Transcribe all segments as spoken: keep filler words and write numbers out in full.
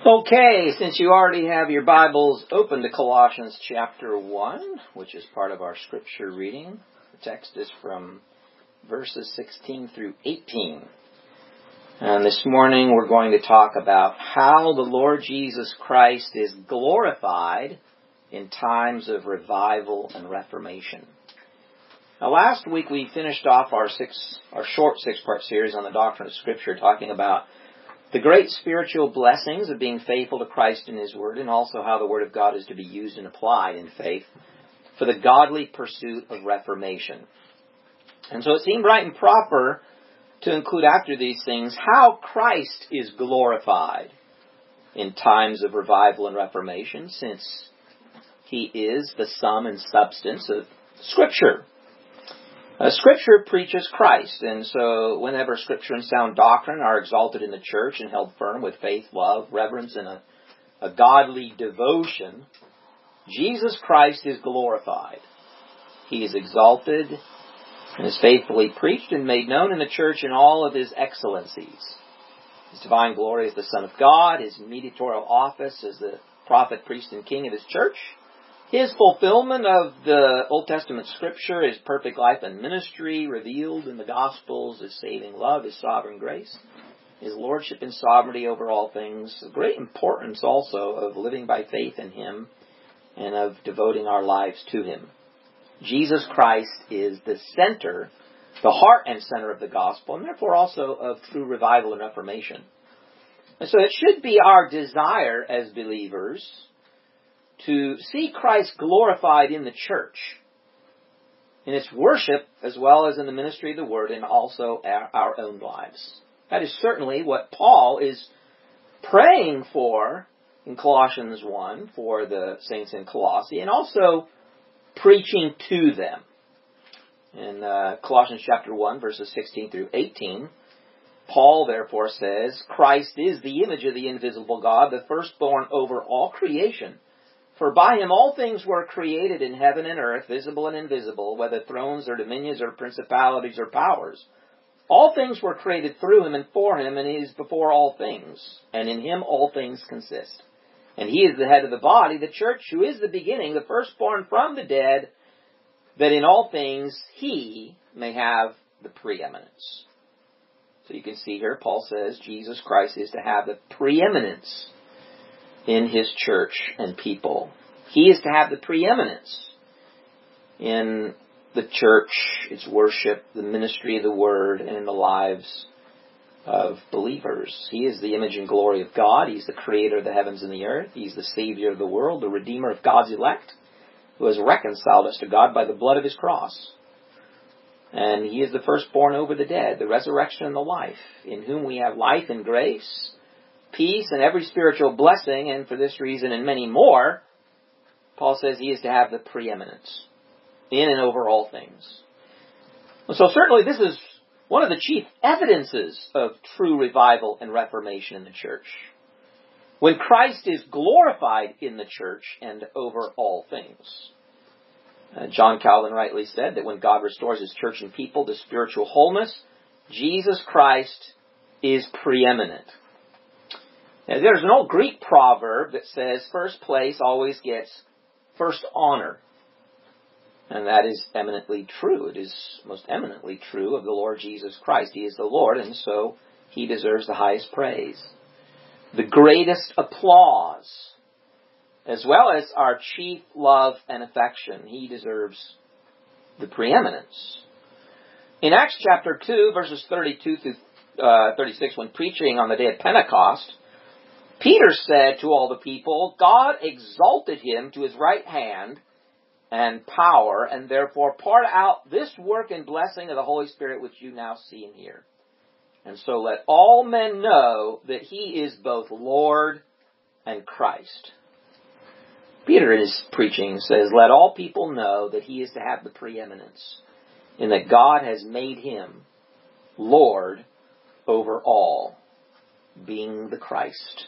Okay, since you already have your Bibles open to Colossians chapter one, which is part of our scripture reading, the text is from verses sixteen through eighteen. And this morning we're going to talk about how the Lord Jesus Christ is glorified in times of revival and reformation. Now, last week we finished off our six, our short six-part series on the doctrine of Scripture, talking about the great spiritual blessings of being faithful to Christ and His Word, and also how the Word of God is to be used and applied in faith for the godly pursuit of reformation. And so it seemed right and proper to include after these things how Christ is glorified in times of revival and reformation, since He is the sum and substance of Scripture. Uh, Scripture preaches Christ, and so whenever Scripture and sound doctrine are exalted in the church and held firm with faith, love, reverence, and a, a godly devotion, Jesus Christ is glorified. He is exalted and is faithfully preached and made known in the church in all of His excellencies. His divine glory as the Son of God, His mediatorial office as the prophet, priest, and king of His church, His fulfillment of the Old Testament Scripture, His perfect life and ministry revealed in the Gospels, His saving love, His sovereign grace, His lordship and sovereignty over all things, the great importance also of living by faith in Him and of devoting our lives to Him. Jesus Christ is the center, the heart and center of the gospel, and therefore also of true revival and reformation. And so it should be our desire as believers to see Christ glorified in the church, in its worship as well as in the ministry of the Word, and also our, our own lives. That is certainly what Paul is praying for in Colossians one for the saints in Colossae, and also preaching to them. In uh, Colossians chapter one, verses sixteen through eighteen, Paul therefore says, Christ is the image of the invisible God, the firstborn over all creation. For by Him all things were created in heaven and earth, visible and invisible, whether thrones or dominions or principalities or powers. All things were created through Him and for Him, and He is before all things. And in Him all things consist. And He is the head of the body, the church, who is the beginning, the firstborn from the dead, that in all things He may have the preeminence. So you can see here, Paul says Jesus Christ is to have the preeminence in His church and people. He is to have the preeminence in the church, its worship, the ministry of the Word, and in the lives of believers. He is the image and glory of God. He's the creator of the heavens and the earth. He's the Savior of the world, the Redeemer of God's elect, who has reconciled us to God by the blood of His cross. And He is the firstborn over the dead, the resurrection and the life, in whom we have life and grace, peace, and every spiritual blessing, and for this reason and many more, Paul says He is to have the preeminence in and over all things. So certainly this is one of the chief evidences of true revival and reformation in the church, when Christ is glorified in the church and over all things. Uh, John Calvin rightly said that when God restores His church and people to spiritual wholeness, Jesus Christ is preeminent. Now, there's an old Greek proverb that says first place always gets first honor. And that is eminently true. It is most eminently true of the Lord Jesus Christ. He is the Lord, and so He deserves the highest praise, the greatest applause, as well as our chief love and affection. He deserves the preeminence. In Acts chapter two, verses thirty-two through uh, thirty-six, when preaching on the day of Pentecost, Peter said to all the people, God exalted Him to His right hand and power, and therefore poured out this work and blessing of the Holy Spirit which you now see and hear. And so let all men know that He is both Lord and Christ. Peter in his preaching says, let all people know that He is to have the preeminence, and that God has made Him Lord over all, being the Christ.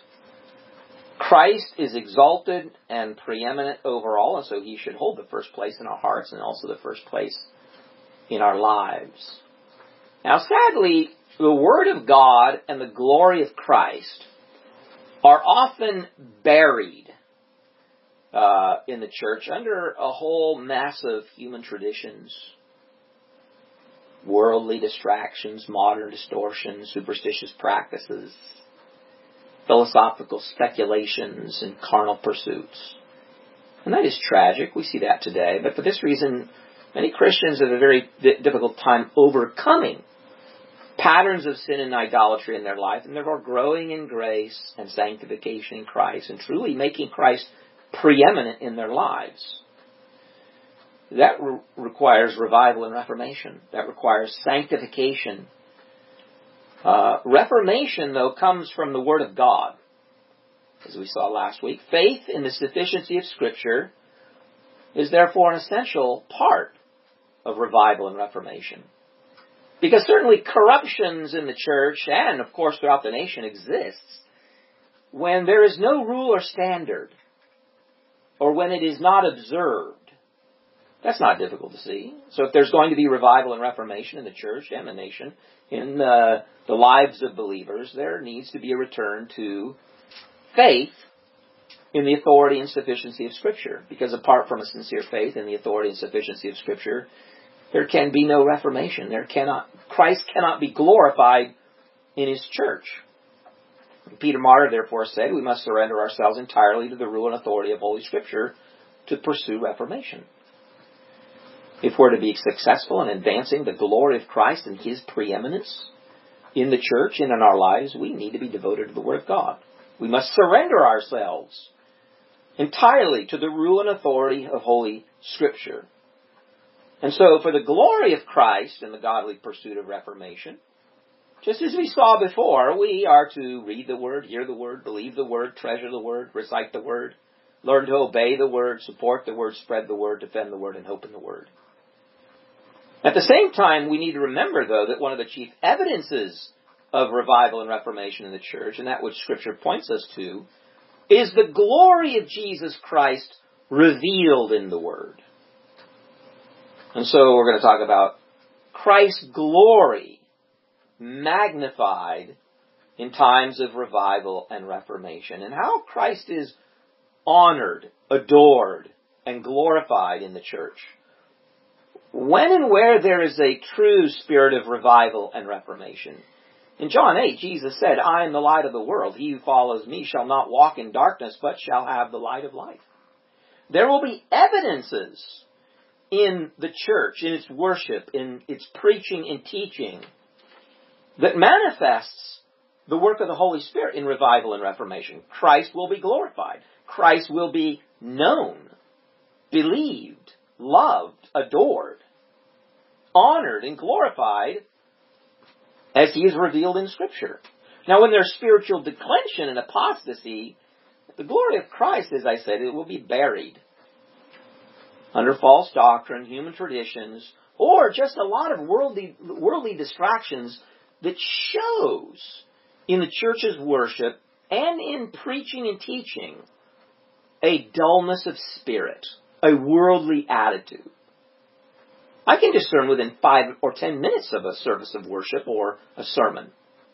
Christ is exalted and preeminent over all, and so He should hold the first place in our hearts and also the first place in our lives. Now, sadly, the Word of God and the glory of Christ are often buried uh, in the church under a whole mass of human traditions, worldly distractions, modern distortions, superstitious practices, philosophical speculations, and carnal pursuits. And that is tragic. We see that today. But for this reason, many Christians have a very di- difficult time overcoming patterns of sin and idolatry in their life, and therefore growing in grace and sanctification in Christ, and truly making Christ preeminent in their lives. That re- requires revival and reformation. That requires sanctification. Uh, reformation, though, comes from the Word of God, as we saw last week. Faith in the sufficiency of Scripture is therefore an essential part of revival and reformation. Because certainly corruptions in the church, and of course throughout the nation, exists when there is no rule or standard, or when it is not observed. That's not difficult to see. So if there's going to be revival and reformation in the church and the nation, in the, the lives of believers, there needs to be a return to faith in the authority and sufficiency of Scripture. Because apart from a sincere faith in the authority and sufficiency of Scripture, there can be no reformation. There cannot, Christ cannot be glorified in His church. Peter Martyr therefore said, we must surrender ourselves entirely to the rule and authority of Holy Scripture to pursue reformation. If we're to be successful in advancing the glory of Christ and His preeminence in the church and in our lives, we need to be devoted to the Word of God. We must surrender ourselves entirely to the rule and authority of Holy Scripture. And so, for the glory of Christ and the godly pursuit of reformation, just as we saw before, we are to read the Word, hear the Word, believe the Word, treasure the Word, recite the Word, learn to obey the Word, support the Word, spread the Word, defend the Word, and hope in the Word. At the same time, we need to remember, though, that one of the chief evidences of revival and reformation in the church, and that which Scripture points us to, is the glory of Jesus Christ revealed in the Word. And so we're going to talk about Christ's glory magnified in times of revival and reformation, and how Christ is honored, adored, and glorified in the church. When and where there is a true spirit of revival and reformation. In John eight, Jesus said, I am the light of the world. He who follows me shall not walk in darkness, but shall have the light of life. There will be evidences in the church, in its worship, in its preaching and teaching, that manifests the work of the Holy Spirit in revival and reformation. Christ will be glorified. Christ will be known, believed, loved, adored, honored, and glorified as He is revealed in Scripture. Now, when there's spiritual declension and apostasy, the glory of Christ, as I said, it will be buried under false doctrine, human traditions, or just a lot of worldly, worldly distractions that shows in the church's worship and in preaching and teaching a dullness of spirit, a worldly attitude. I can discern within five or ten minutes of a service of worship or a sermon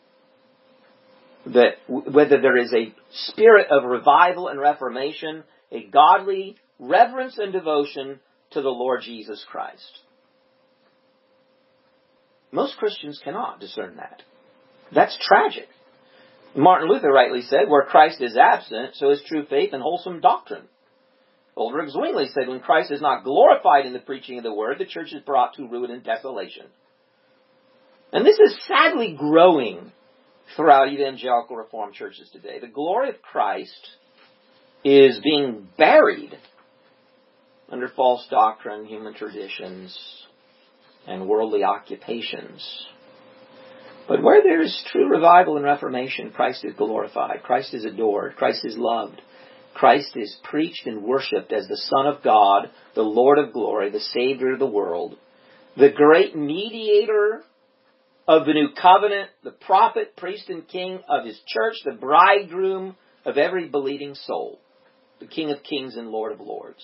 that whether there is a spirit of revival and reformation, a godly reverence and devotion to the Lord Jesus Christ. Most Christians cannot discern that. That's tragic. Martin Luther rightly said, where Christ is absent, so is true faith and wholesome doctrine. Ulrich Zwingli said, when Christ is not glorified in the preaching of the Word, the church is brought to ruin and desolation. And this is sadly growing throughout evangelical Reformed churches today. The glory of Christ is being buried under false doctrine, human traditions, and worldly occupations. But where there is true revival and reformation, Christ is glorified, Christ is adored, Christ is loved. Christ is preached and worshipped as the Son of God, the Lord of glory, the Savior of the world, the great mediator of the new covenant, the prophet, priest, and king of His church, the bridegroom of every believing soul, the King of kings and Lord of lords.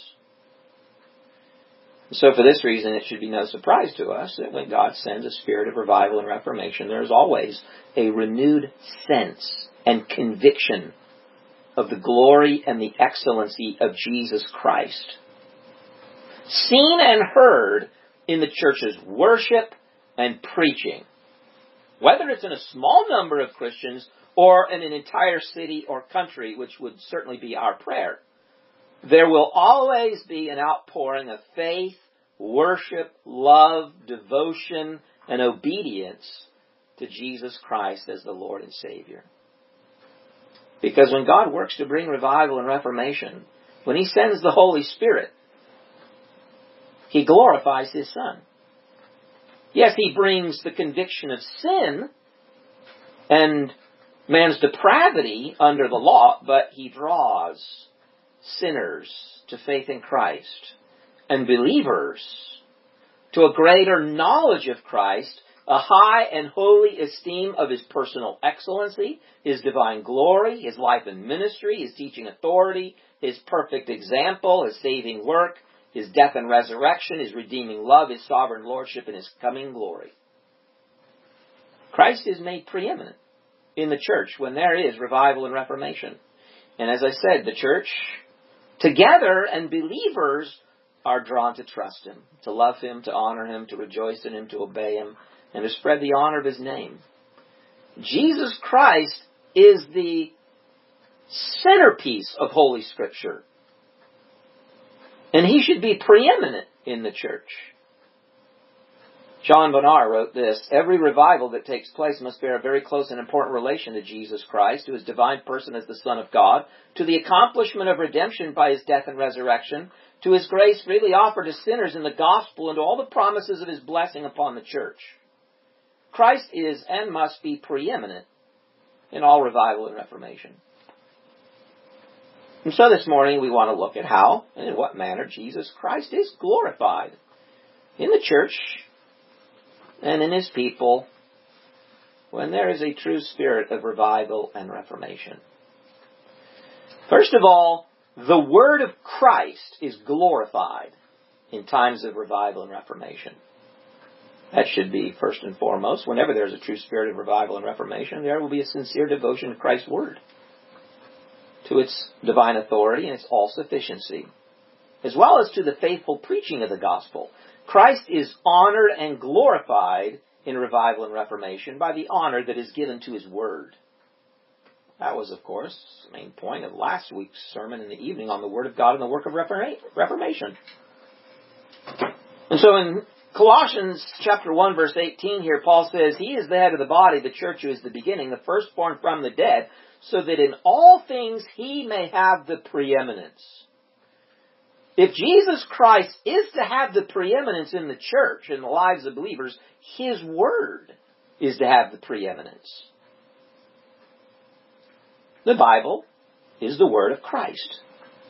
So for this reason, it should be no surprise to us that when God sends a spirit of revival and reformation, there is always a renewed sense and conviction of the glory and the excellency of Jesus Christ, seen and heard in the church's worship and preaching. Whether it's in a small number of Christians or in an entire city or country, which would certainly be our prayer, there will always be an outpouring of faith, worship, love, devotion, and obedience to Jesus Christ as the Lord and Savior. Because when God works to bring revival and reformation, when He sends the Holy Spirit, He glorifies His Son. Yes, He brings the conviction of sin and man's depravity under the law, but He draws sinners to faith in Christ and believers to a greater knowledge of Christ, a high and holy esteem of His personal excellency, His divine glory, His life and ministry, His teaching authority, His perfect example, His saving work, His death and resurrection, His redeeming love, His sovereign lordship, and His coming glory. Christ is made preeminent in the church when there is revival and reformation. And as I said, the church together and believers are drawn to trust Him, to love Him, to honor Him, to rejoice in Him, to obey Him, and to spread the honor of His name. Jesus Christ is the centerpiece of Holy Scripture. And He should be preeminent in the church. John Bonar wrote this: every revival that takes place must bear a very close and important relation to Jesus Christ, to His divine person as the Son of God, to the accomplishment of redemption by His death and resurrection, to His grace freely offered to sinners in the gospel, and to all the promises of His blessing upon the church. Christ is and must be preeminent in all revival and reformation. And so this morning we want to look at how and in what manner Jesus Christ is glorified in the church and in His people when there is a true spirit of revival and reformation. First of all, the Word of Christ is glorified in times of revival and reformation. That should be first and foremost. Whenever there is a true spirit of revival and reformation, there will be a sincere devotion to Christ's Word, to its divine authority and its all-sufficiency, as well as to the faithful preaching of the gospel. Christ is honored and glorified in revival and reformation by the honor that is given to His Word. That was, of course, the main point of last week's sermon in the evening on the Word of God and the work of reformation. And so in Colossians chapter one, verse eighteen here, Paul says, He is the head of the body, the church, who is the beginning, the firstborn from the dead, so that in all things He may have the preeminence. If Jesus Christ is to have the preeminence in the church, in the lives of believers, His Word is to have the preeminence. The Bible is the Word of Christ.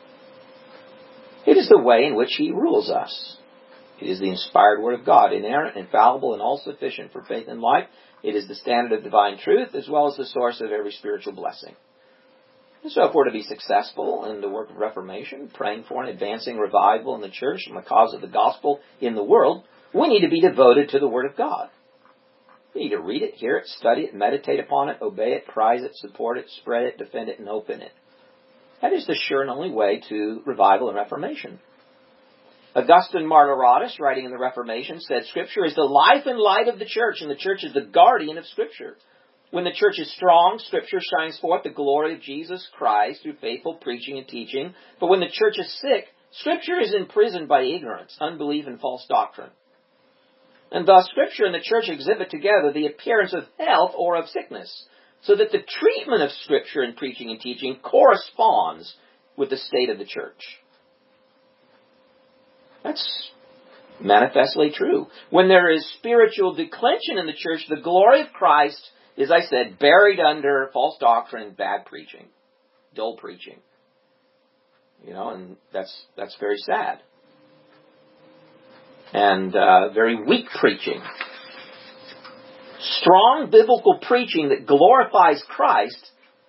It is the way in which He rules us. It is the inspired Word of God, inerrant, infallible, and all-sufficient for faith and life. It is the standard of divine truth, as well as the source of every spiritual blessing. And so if we're to be successful in the work of reformation, praying for and advancing revival in the church and the cause of the gospel in the world, we need to be devoted to the Word of God. We need to read it, hear it, study it, meditate upon it, obey it, prize it, support it, spread it, defend it, and hope in it. That is the sure and only way to revival and reformation. Augustine Martyratus, writing in the Reformation, said, Scripture is the life and light of the church, and the church is the guardian of Scripture. When the church is strong, Scripture shines forth the glory of Jesus Christ through faithful preaching and teaching. But when the church is sick, Scripture is imprisoned by ignorance, unbelief, and false doctrine. And thus Scripture and the church exhibit together the appearance of health or of sickness, so that the treatment of Scripture in preaching and teaching corresponds with the state of the church. That's manifestly true. When there is spiritual declension in the church, the glory of Christ, as I said, buried under false doctrine and bad preaching, dull preaching. You know, and that's that's very sad. And uh, very weak preaching. Strong biblical preaching that glorifies Christ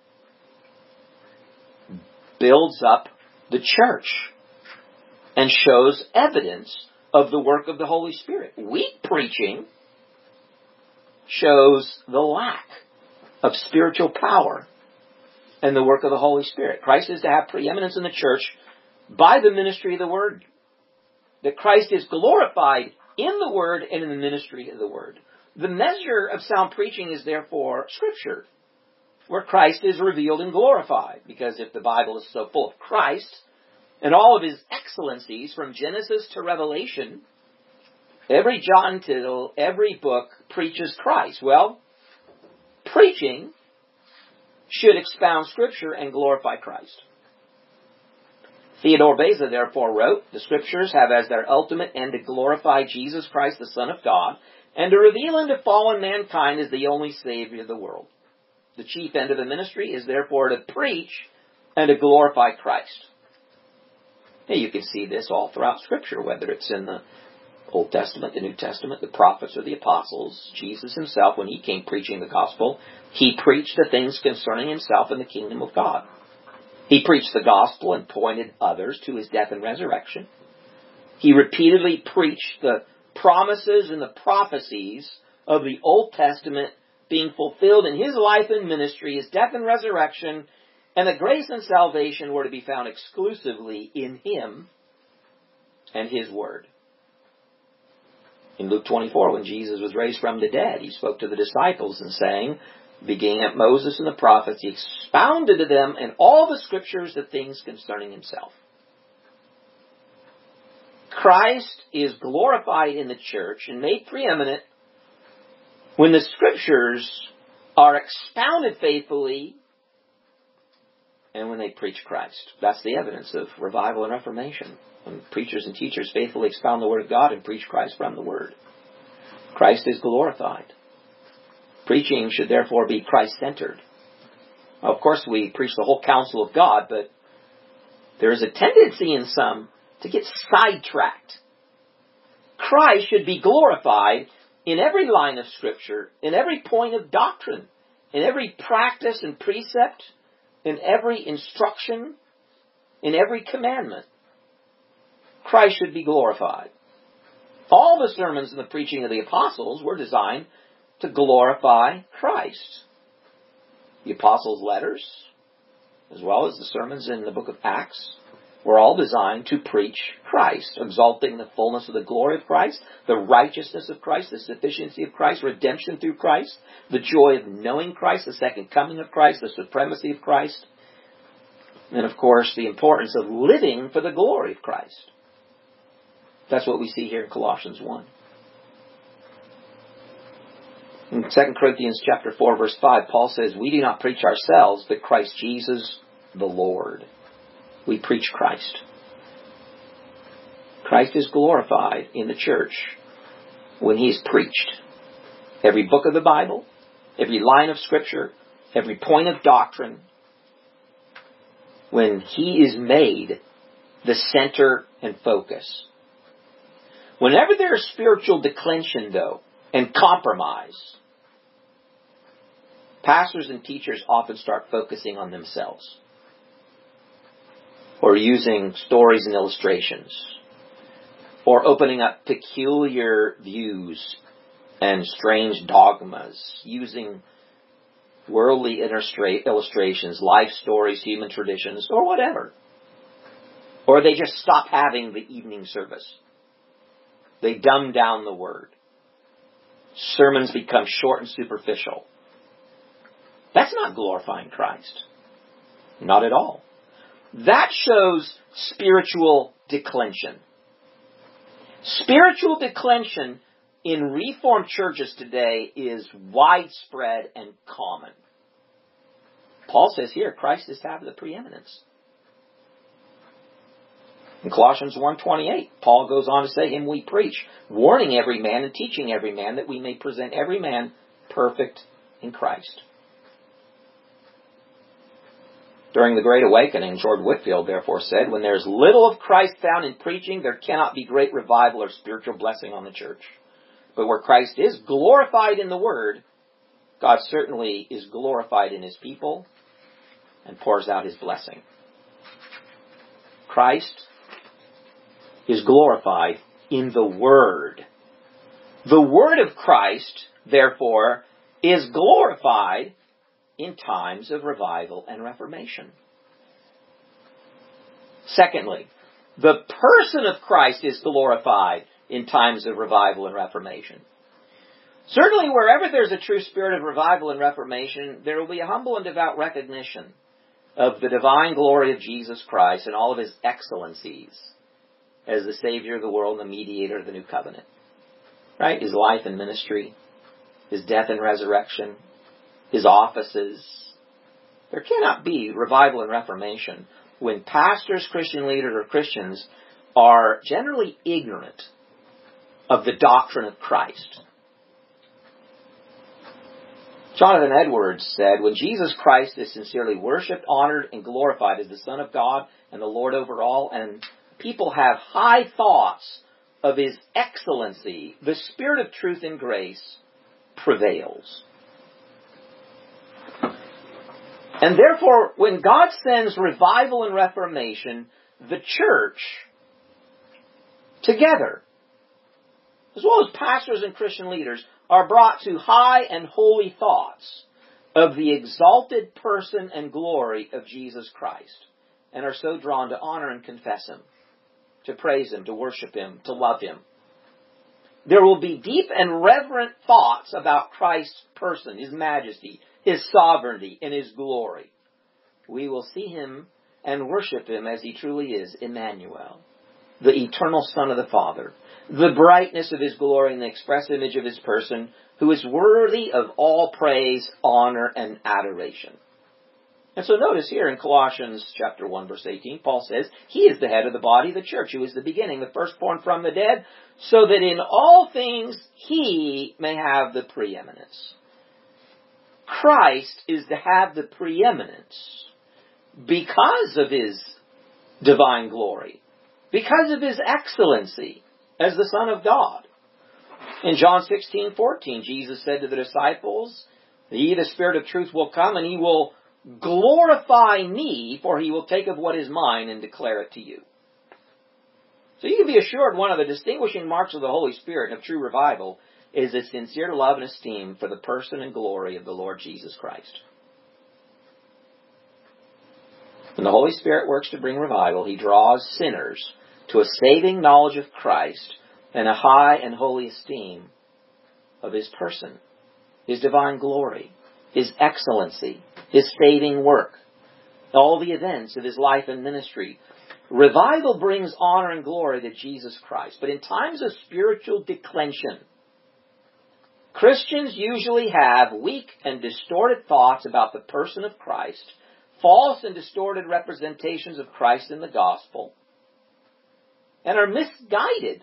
builds up the church and shows evidence of the work of the Holy Spirit. Weak preaching shows the lack of spiritual power and the work of the Holy Spirit. Christ is to have preeminence in the church by the ministry of the Word. That Christ is glorified in the Word and in the ministry of the Word. The measure of sound preaching is therefore Scripture, where Christ is revealed and glorified. Because if the Bible is so full of Christ and all of His excellencies from Genesis to Revelation, every jot and tittle, every book preaches Christ. Well, preaching should expound Scripture and glorify Christ. Theodore Beza therefore wrote, the Scriptures have as their ultimate end to glorify Jesus Christ, the Son of God, and to reveal unto fallen mankind as the only Savior of the world. The chief end of the ministry is therefore to preach and to glorify Christ. Now you can see this all throughout Scripture, whether it's in the Old Testament, the New Testament, the prophets or the apostles. Jesus Himself, when He came preaching the gospel, He preached the things concerning Himself and the kingdom of God. He preached the gospel and pointed others to His death and resurrection. He repeatedly preached the promises and the prophecies of the Old Testament being fulfilled in His life and ministry, His death and resurrection, and that grace and salvation were to be found exclusively in Him and His Word. In Luke twenty-four, when Jesus was raised from the dead, He spoke to the disciples and saying, beginning at Moses and the prophets, He expounded to them in all the Scriptures the things concerning Himself. Christ is glorified in the church and made preeminent when the Scriptures are expounded faithfully and when they preach Christ. That's the evidence of revival and reformation. When preachers and teachers faithfully expound the Word of God and preach Christ from the Word. Christ is glorified. Preaching should therefore be Christ-centered. Now, of course, we preach the whole counsel of God, but there is a tendency in some to get sidetracked. Christ should be glorified in every line of Scripture, in every point of doctrine, in every practice and precept, in every instruction, in every commandment. Christ should be glorified. All the sermons and the preaching of the apostles were designed to glorify Christ. The apostles' letters, as well as the sermons in the book of Acts, were all designed to preach Christ, exalting the fullness of the glory of Christ, the righteousness of Christ, the sufficiency of Christ, redemption through Christ, the joy of knowing Christ, the second coming of Christ, the supremacy of Christ, and of course the importance of living for the glory of Christ. That's what we see here in Colossians one. In Second Corinthians chapter four, verse five, Paul says, we do not preach ourselves, but Christ Jesus the Lord. We preach Christ. Christ is glorified in the church when He is preached. Every book of the Bible, every line of Scripture, every point of doctrine, when He is made the center and focus. Whenever there is spiritual declension, though, and compromise, pastors and teachers often start focusing on themselves, or using stories and illustrations, or opening up peculiar views and strange dogmas, using worldly illustrations, life stories, human traditions, or whatever. Or they just stop having the evening service. They dumb down the Word. Sermons become short and superficial. That's not glorifying Christ. Not at all. That shows spiritual declension. Spiritual declension in Reformed churches today is widespread and common. Paul says here, Christ is to have the preeminence. In Colossians one twenty-eight, Paul goes on to say, Him we preach, warning every man and teaching every man, that we may present every man perfect in Christ. During the Great Awakening, George Whitefield therefore said, when there is little of Christ found in preaching, there cannot be great revival or spiritual blessing on the church. But where Christ is glorified in the Word, God certainly is glorified in His people and pours out His blessing. Christ is glorified in the Word. The Word of Christ, therefore, is glorified in times of revival and reformation. Secondly, the person of Christ is glorified in times of revival and reformation. Certainly, wherever there's a true spirit of revival and reformation, there will be a humble and devout recognition of the divine glory of Jesus Christ and all of his excellencies as the Savior of the world and the mediator of the new covenant. Right? His life and ministry, his death and resurrection, his offices. There cannot be revival and reformation when pastors, Christian leaders, or Christians are generally ignorant of the doctrine of Christ. Jonathan Edwards said, when Jesus Christ is sincerely worshipped, honored, and glorified as the Son of God and the Lord over all, and people have high thoughts of his excellency, the spirit of truth and grace prevails. And therefore, when God sends revival and reformation, the church, together, as well as pastors and Christian leaders, are brought to high and holy thoughts of the exalted person and glory of Jesus Christ, and are so drawn to honor and confess him, to praise him, to worship him, to love him. There will be deep and reverent thoughts about Christ's person, his majesty, his sovereignty, and his glory. We will see him and worship him as he truly is, Emmanuel, the eternal Son of the Father, the brightness of his glory and the express image of his person, who is worthy of all praise, honor, and adoration. And so notice here in Colossians chapter one, verse eighteen, Paul says, he is the head of the body, the church, who is the beginning, the firstborn from the dead, so that in all things he may have the preeminence. Christ is to have the preeminence because of his divine glory, because of his excellency as the Son of God. In John sixteen fourteen, Jesus said to the disciples, he, the Spirit of truth, will come and he will glorify me, for he will take of what is mine and declare it to you. So you can be assured one of the distinguishing marks of the Holy Spirit and of true revival is a sincere love and esteem for the person and glory of the Lord Jesus Christ. When the Holy Spirit works to bring revival, he draws sinners to a saving knowledge of Christ and a high and holy esteem of his person, his divine glory, his excellency, his saving work, all the events of his life and ministry. Revival brings honor and glory to Jesus Christ. But in times of spiritual declension, Christians usually have weak and distorted thoughts about the person of Christ, false and distorted representations of Christ in the gospel, and are misguided.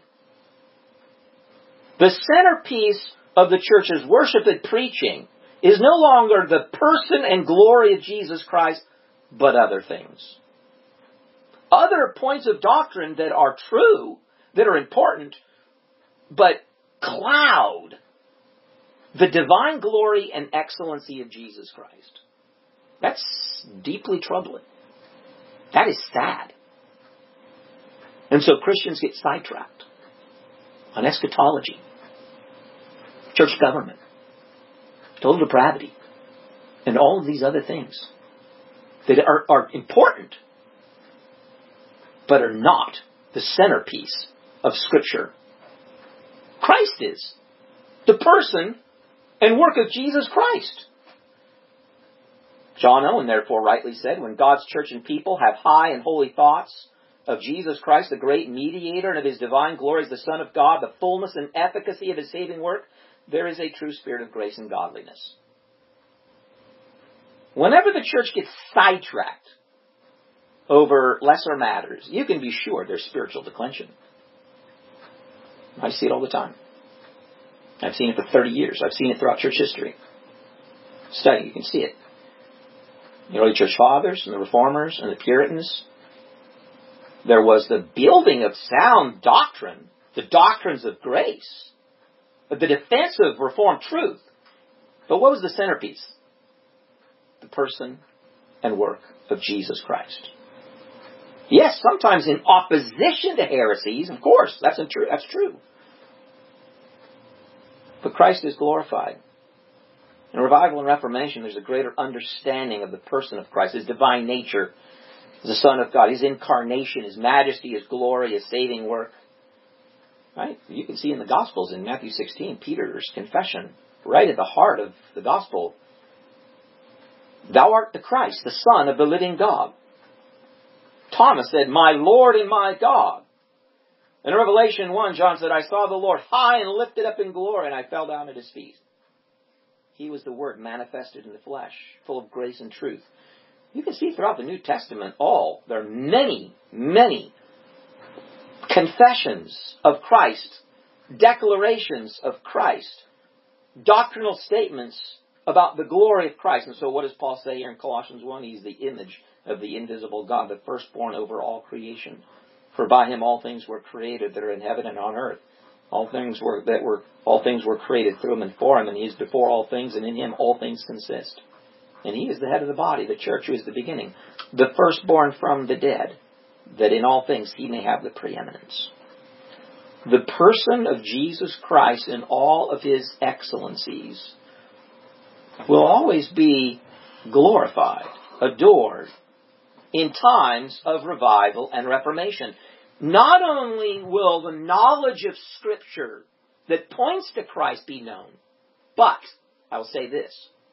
The centerpiece of the church's worship and preaching is no longer the person and glory of Jesus Christ, but other things. Other points of doctrine that are true, that are important, but cloud the divine glory and excellency of Jesus Christ. That's deeply troubling. That is sad. And so Christians get sidetracked on eschatology, church government, total depravity, and all of these other things that are, are important, but are not the centerpiece of Scripture. Christ is the person and work of Jesus Christ. John Owen therefore rightly said, when God's church and people have high and holy thoughts of Jesus Christ, the great mediator, and of his divine glory as the Son of God, the fullness and efficacy of his saving work, there is a true spirit of grace and godliness. Whenever the church gets sidetracked over lesser matters, you can be sure there's spiritual declension. I see it all the time. I've seen it for thirty years. I've seen it throughout church history. Study, you can see it. The early church fathers and the reformers and the Puritans, there was the building of sound doctrine, the doctrines of grace, the defense of Reformed truth. But what was the centerpiece? The person and work of Jesus Christ. Yes, sometimes in opposition to heresies, of course, that's true. That's true. But Christ is glorified. In revival and reformation, there's a greater understanding of the person of Christ, His divine nature, the Son of God, His incarnation, His majesty, His glory, His saving work. Right? You can see in the Gospels, in Matthew sixteen, Peter's confession, right at the heart of the Gospel. Thou art the Christ, the Son of the living God. Thomas said, my Lord and my God. In Revelation one, John said, I saw the Lord high and lifted up in glory, and I fell down at His feet. He was the Word manifested in the flesh, full of grace and truth. You can see throughout the New Testament all, there are many, many confessions of Christ, declarations of Christ, doctrinal statements about the glory of Christ. And so what does Paul say here in Colossians one? He's the image of the invisible God, the firstborn over all creation. For by Him all things were created that are in heaven and on earth. All things were that were all things were created through Him and for Him, and He is before all things, and in Him all things consist. And He is the head of the body, the church, who is the beginning, the firstborn from the dead, that in all things He may have the preeminence. The person of Jesus Christ in all of His excellencies will always be glorified, adored, in times of revival and reformation. Not only will the knowledge of Scripture that points to Christ be known, but, I will say this,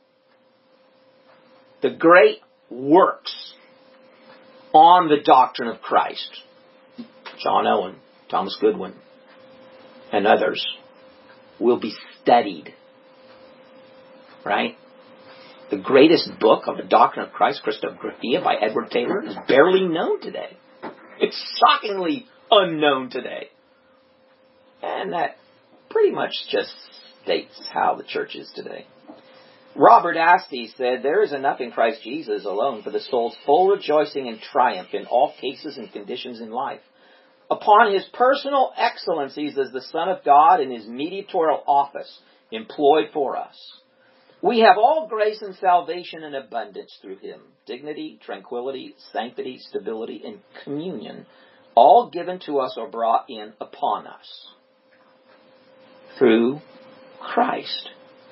the great works on the doctrine of Christ, John Owen, Thomas Goodwin, and others, will be studied. Right? The greatest book of the doctrine of Christ, Christographia by Edward Taylor, is barely known today. It's shockingly unknown today. And that pretty much just states how the church is today. Robert Asti said, there is enough in Christ Jesus alone for the soul's full rejoicing and triumph in all cases and conditions in life. Upon His personal excellencies as the Son of God in His mediatorial office employed for us, we have all grace and salvation in abundance through Him. Dignity, tranquility, sanctity, stability, and communion, all given to us or brought in upon us through Christ.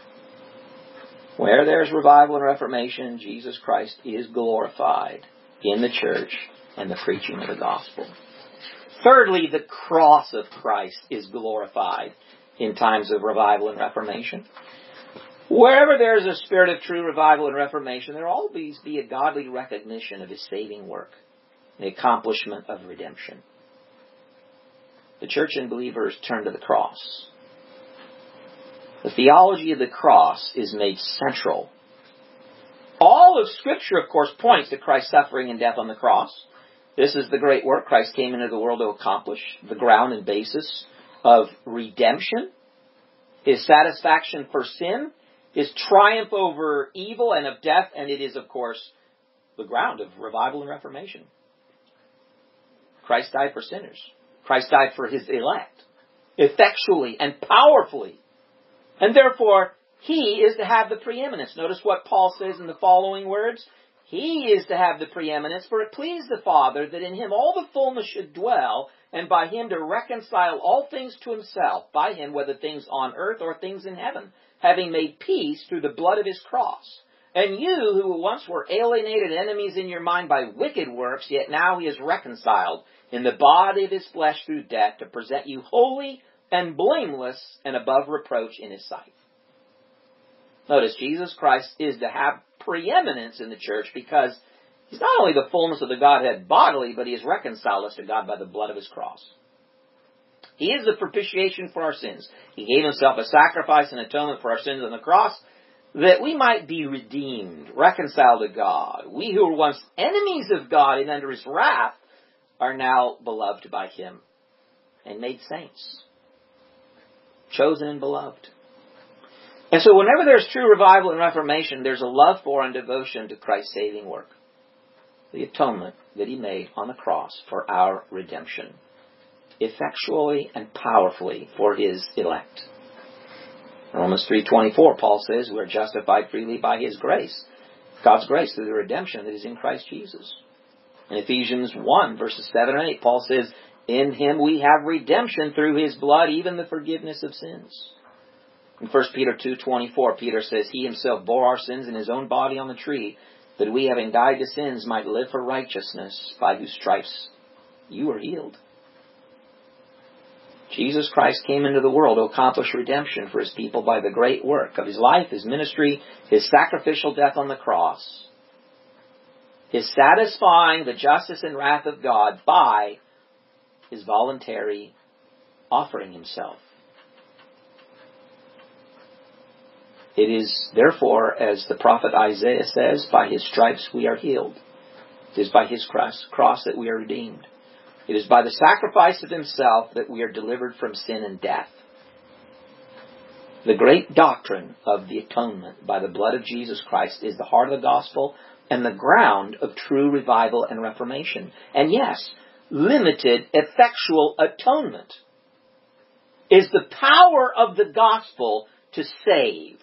Where there's revival and reformation, Jesus Christ is glorified in the church and the preaching of the gospel. Thirdly, the cross of Christ is glorified in times of revival and reformation. Wherever there is a spirit of true revival and reformation, there will always be a godly recognition of His saving work, the accomplishment of redemption. The church and believers turn to the cross. The theology of the cross is made central. All of Scripture, of course, points to Christ's suffering and death on the cross. This is the great work Christ came into the world to accomplish, the ground and basis of redemption, His satisfaction for sin, His triumph over evil and of death, and it is, of course, the ground of revival and reformation. Christ died for sinners. Christ died for His elect, effectually and powerfully. And therefore, He is to have the preeminence. Notice what Paul says in the following words. He is to have the preeminence, for it pleased the Father that in Him all the fullness should dwell, and by Him to reconcile all things to Himself, by Him whether things on earth or things in heaven, having made peace through the blood of His cross. And you, who once were alienated enemies in your mind by wicked works, yet now He is reconciled in the body of His flesh through death, to present you holy and blameless and above reproach in His sight. Notice, Jesus Christ is to have preeminence in the church because He's not only the fullness of the Godhead bodily, but He has reconciled us to God by the blood of His cross. He is the propitiation for our sins. He gave Himself a sacrifice and atonement for our sins on the cross, that we might be redeemed, reconciled to God. We who were once enemies of God and under His wrath are now beloved by Him and made saints, chosen and beloved. And so whenever there's true revival and reformation, there's a love for and devotion to Christ's saving work, the atonement that He made on the cross for our redemption, effectually and powerfully for His elect. Romans three twenty-four, Paul says, we're justified freely by His grace, God's grace through the redemption that is in Christ Jesus. In Ephesians one, verses seven and eight, Paul says, in Him we have redemption through His blood, even the forgiveness of sins. In First Peter two twenty-four, Peter says, He himself bore our sins in his own body on the tree, that we, having died to sins, might live for righteousness, by whose stripes you were healed. Jesus Christ came into the world to accomplish redemption for his people by the great work of his life, his ministry, his sacrificial death on the cross, his satisfying the justice and wrath of God by his voluntary offering himself. It is, therefore, as the prophet Isaiah says, by his stripes we are healed. It is by his cross, cross that we are redeemed. It is by the sacrifice of himself that we are delivered from sin and death. The great doctrine of the atonement by the blood of Jesus Christ is the heart of the gospel and the ground of true revival and reformation. And yes, limited, effectual atonement is the power of the gospel to save.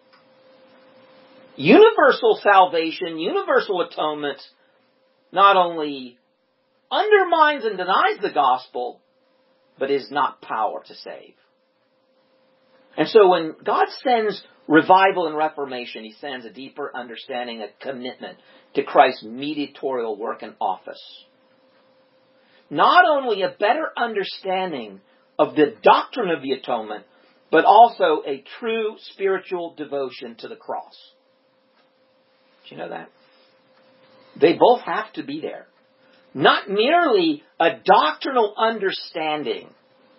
Universal salvation, universal atonement, not only undermines and denies the gospel, but is not power to save. And so when God sends revival and reformation, he sends a deeper understanding, a commitment to Christ's mediatorial work and office. Not only a better understanding of the doctrine of the atonement, but also a true spiritual devotion to the cross. Do you know that? They both have to be there. Not merely a doctrinal understanding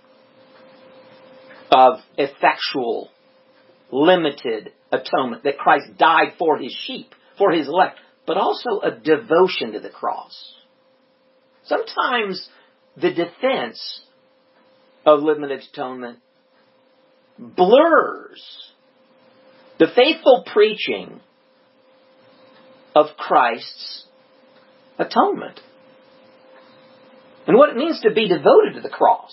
of effectual, limited atonement, that Christ died for his sheep, for his elect, but also a devotion to the cross. Sometimes the defense of limited atonement blurs the faithful preaching of Christ's atonement and what it means to be devoted to the cross.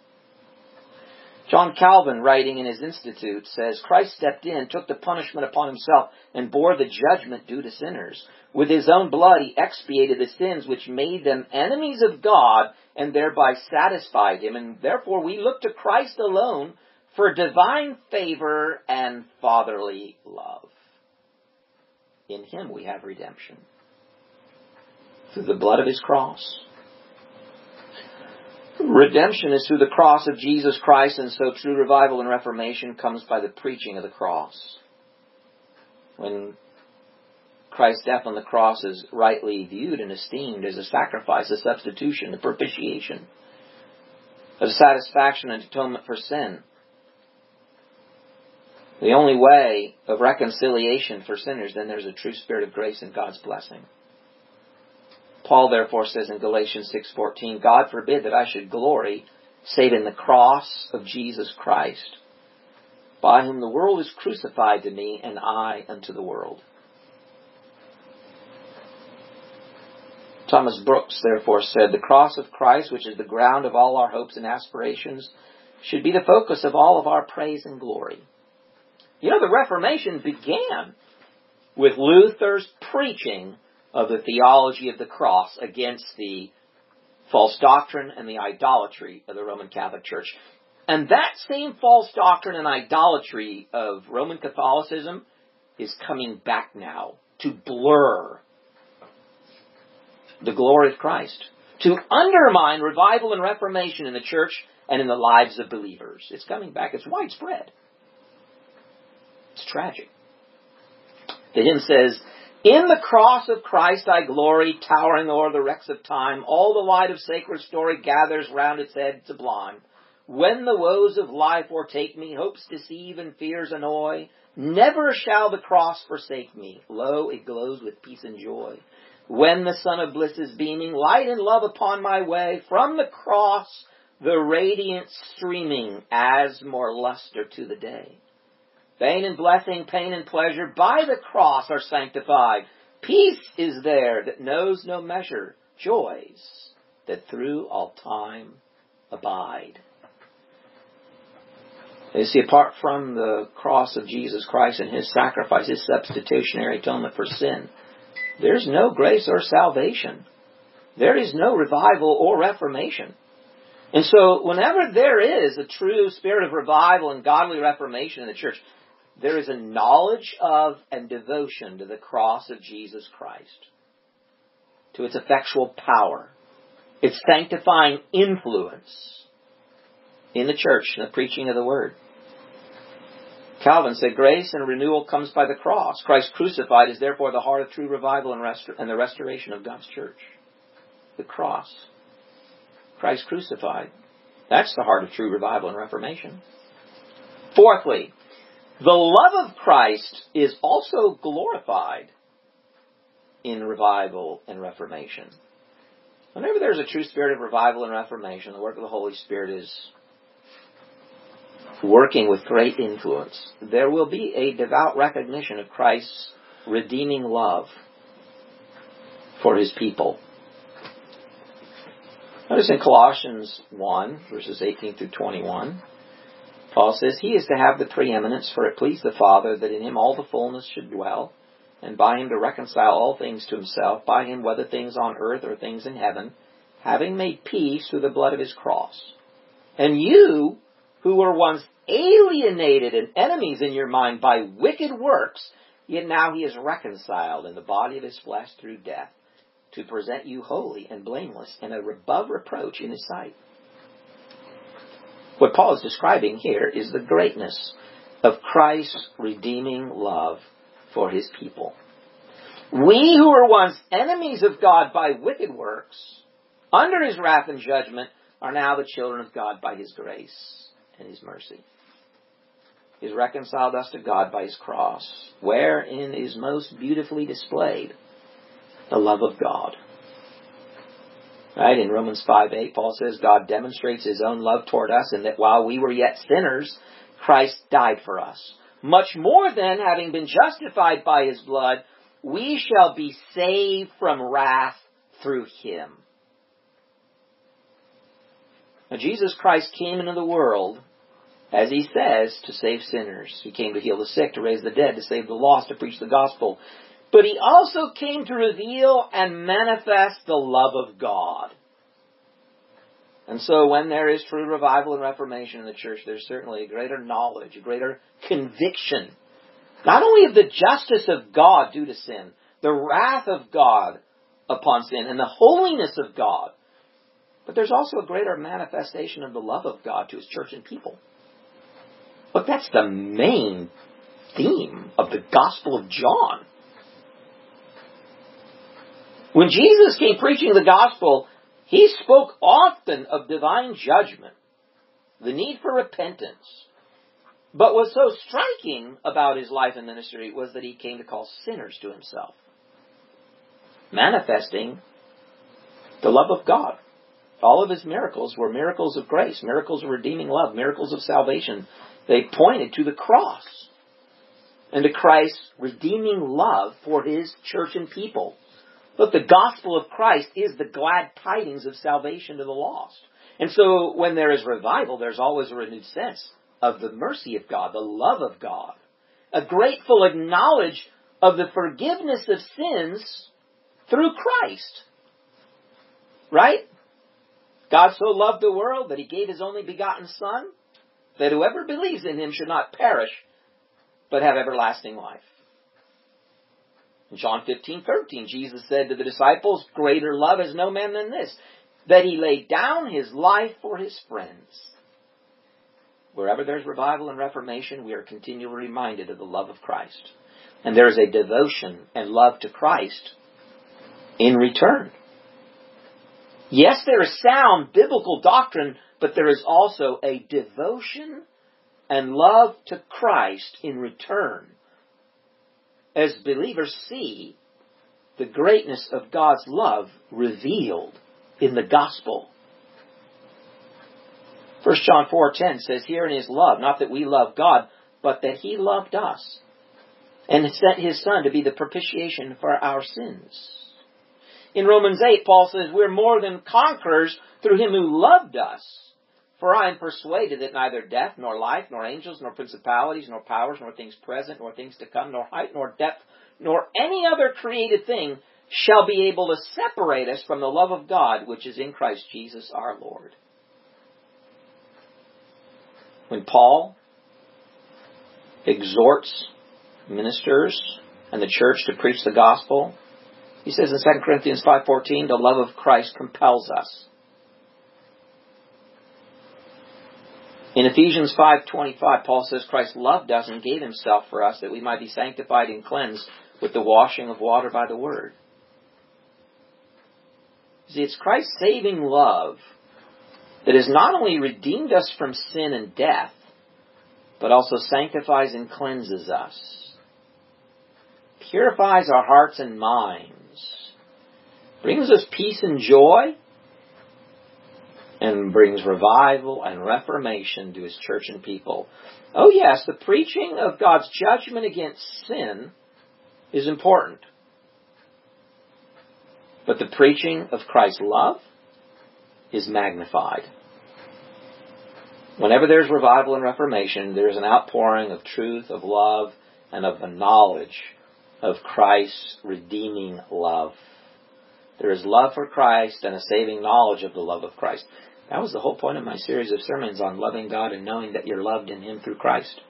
John Calvin, writing in his Institute, says, Christ stepped in, took the punishment upon himself, and bore the judgment due to sinners. With his own blood he expiated the sins which made them enemies of God and thereby satisfied him. And therefore we look to Christ alone for divine favor and fatherly love. In him we have redemption, through the blood of his cross. Redemption is through the cross of Jesus Christ, and so true revival and reformation comes by the preaching of the cross. When Christ's death on the cross is rightly viewed and esteemed as a sacrifice, a substitution, a propitiation, a satisfaction and atonement for sin, the only way of reconciliation for sinners, then there's a true spirit of grace and God's blessing. Paul therefore says in Galatians six fourteen, God forbid that I should glory save in the cross of Jesus Christ, by whom the world is crucified to me and I unto the world. Thomas Brooks therefore said, the cross of Christ, which is the ground of all our hopes and aspirations, should be the focus of all of our praise and glory. You know, the Reformation began with Luther's preaching of the theology of the cross against the false doctrine and the idolatry of the Roman Catholic Church. And that same false doctrine and idolatry of Roman Catholicism is coming back now to blur the glory of Christ, to undermine revival and reformation in the church and in the lives of believers. It's coming back. It's widespread. It's tragic. The hymn says, in the cross of Christ I glory, towering o'er the wrecks of time. All the light of sacred story gathers round its head sublime. When the woes of life o'ertake me, hopes deceive and fears annoy, never shall the cross forsake me. Lo, it glows with peace and joy. When the sun of bliss is beaming, light and love upon my way, from the cross the radiance streaming adds more luster to the day. Pain and blessing, pain and pleasure, by the cross are sanctified. Peace is there that knows no measure, joys that through all time abide. You see, apart from the cross of Jesus Christ and his sacrifice, his substitutionary atonement for sin, there's no grace or salvation. There is no revival or reformation. And so whenever there is a true spirit of revival and godly reformation in the church, there is a knowledge of and devotion to the cross of Jesus Christ, to its effectual power, its sanctifying influence in the church and the preaching of the Word. Calvin said, grace and renewal comes by the cross. Christ crucified is therefore the heart of true revival and, restor- and the restoration of God's church. The cross. Christ crucified. That's the heart of true revival and reformation. Fourthly, the love of Christ is also glorified in revival and reformation. Whenever there's a true spirit of revival and reformation, the work of the Holy Spirit is working with great influence. There will be a devout recognition of Christ's redeeming love for His people. Notice in Colossians one, verses eighteen through twenty-one, Paul says, He is to have the preeminence, for it pleased the Father that in Him all the fullness should dwell, and by Him to reconcile all things to Himself, by Him whether things on earth or things in heaven, having made peace through the blood of His cross. And you, who were once alienated and enemies in your mind by wicked works, yet now He is reconciled in the body of His flesh through death, to present you holy and blameless and above reproach in His sight. What Paul is describing here is the greatness of Christ's redeeming love for His people. We who were once enemies of God by wicked works, under His wrath and judgment, are now the children of God by His grace and His mercy. He has reconciled us to God by His cross, wherein is most beautifully displayed the love of God. Right? In Romans five eight, Paul says, God demonstrates His own love toward us, in that while we were yet sinners, Christ died for us. Much more then, having been justified by His blood, we shall be saved from wrath through Him. Now, Jesus Christ came into the world, as He says, to save sinners. He came to heal the sick, to raise the dead, to save the lost, to preach the gospel. But He also came to reveal and manifest the love of God. And so when there is true revival and reformation in the church, there's certainly a greater knowledge, a greater conviction, not only of the justice of God due to sin, the wrath of God upon sin, and the holiness of God, but there's also a greater manifestation of the love of God to His church and people. Look, that's the main theme of the Gospel of John. When Jesus came preaching the gospel, He spoke often of divine judgment, the need for repentance. But what's so striking about His life and ministry was that He came to call sinners to Himself, manifesting the love of God. All of His miracles were miracles of grace, miracles of redeeming love, miracles of salvation. They pointed to the cross and to Christ's redeeming love for His church and people. Look, the gospel of Christ is the glad tidings of salvation to the lost. And so when there is revival, there's always a renewed sense of the mercy of God, the love of God, a grateful acknowledge of the forgiveness of sins through Christ. Right? God so loved the world that He gave His only begotten Son, that whoever believes in Him should not perish, but have everlasting life. In John fifteen thirteen, Jesus said to the disciples, greater love has no man than this, that He laid down His life for His friends. Wherever there's revival and reformation, we are continually reminded of the love of Christ. And there is a devotion and love to Christ in return. Yes, there is sound biblical doctrine, but there is also a devotion and love to Christ in return, as believers see the greatness of God's love revealed in the gospel. First John four ten says, herein is love, not that we love God, but that He loved us and sent His Son to be the propitiation for our sins. In Romans eight, Paul says, we're more than conquerors through Him who loved us. For I am persuaded that neither death, nor life, nor angels, nor principalities, nor powers, nor things present, nor things to come, nor height, nor depth, nor any other created thing shall be able to separate us from the love of God which is in Christ Jesus our Lord. When Paul exhorts ministers and the church to preach the gospel, he says in Second Corinthians five fourteen, the love of Christ compels us. In Ephesians five twenty-five, Paul says Christ loved us and gave himself for us that we might be sanctified and cleansed with the washing of water by the word. See, it's Christ's saving love that has not only redeemed us from sin and death, but also sanctifies and cleanses us, purifies our hearts and minds, brings us peace and joy, and brings revival and reformation to his church and people. Oh yes, the preaching of God's judgment against sin is important. But the preaching of Christ's love is magnified. Whenever there's revival and reformation, there's an outpouring of truth, of love, and of the knowledge of Christ's redeeming love. There is love for Christ and a saving knowledge of the love of Christ. That was the whole point of my series of sermons on loving God and knowing that you're loved in Him through Christ.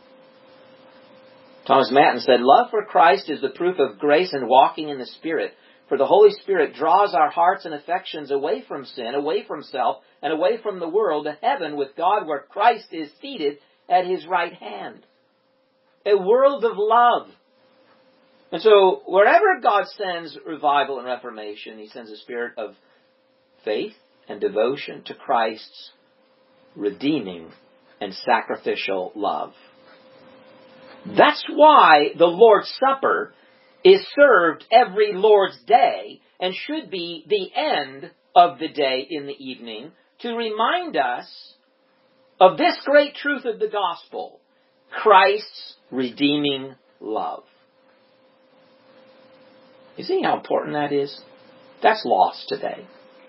Thomas Manton said, love for Christ is the proof of grace and walking in the Spirit. For the Holy Spirit draws our hearts and affections away from sin, away from self, and away from the world to heaven with God where Christ is seated at His right hand. A world of love. And so, wherever God sends revival and reformation, He sends a spirit of faith and devotion to Christ's redeeming and sacrificial love. That's why the Lord's Supper is served every Lord's Day and should be the end of the day in the evening to remind us of this great truth of the gospel, Christ's redeeming love. You see how important that is? That's lost today.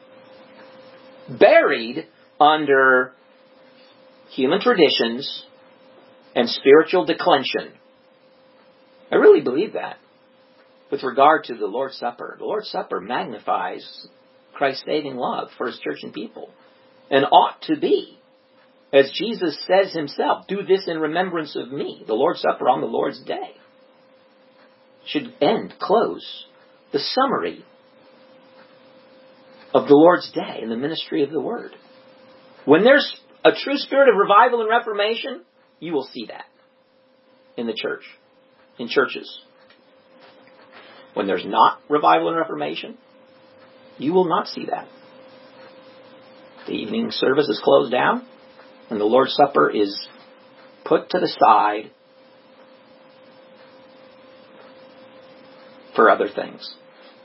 Buried under human traditions and spiritual declension. I really believe that. With regard to the Lord's Supper, the Lord's Supper magnifies Christ's saving love for His church and people. And ought to be. As Jesus says Himself, do this in remembrance of me. The Lord's Supper on the Lord's Day should end, close, the summary of the Lord's Day in the ministry of the Word. When there's a true spirit of revival and reformation, you will see that in the church, in churches. When there's not revival and reformation, you will not see that. The evening service is closed down, and the Lord's Supper is put to the side for other things.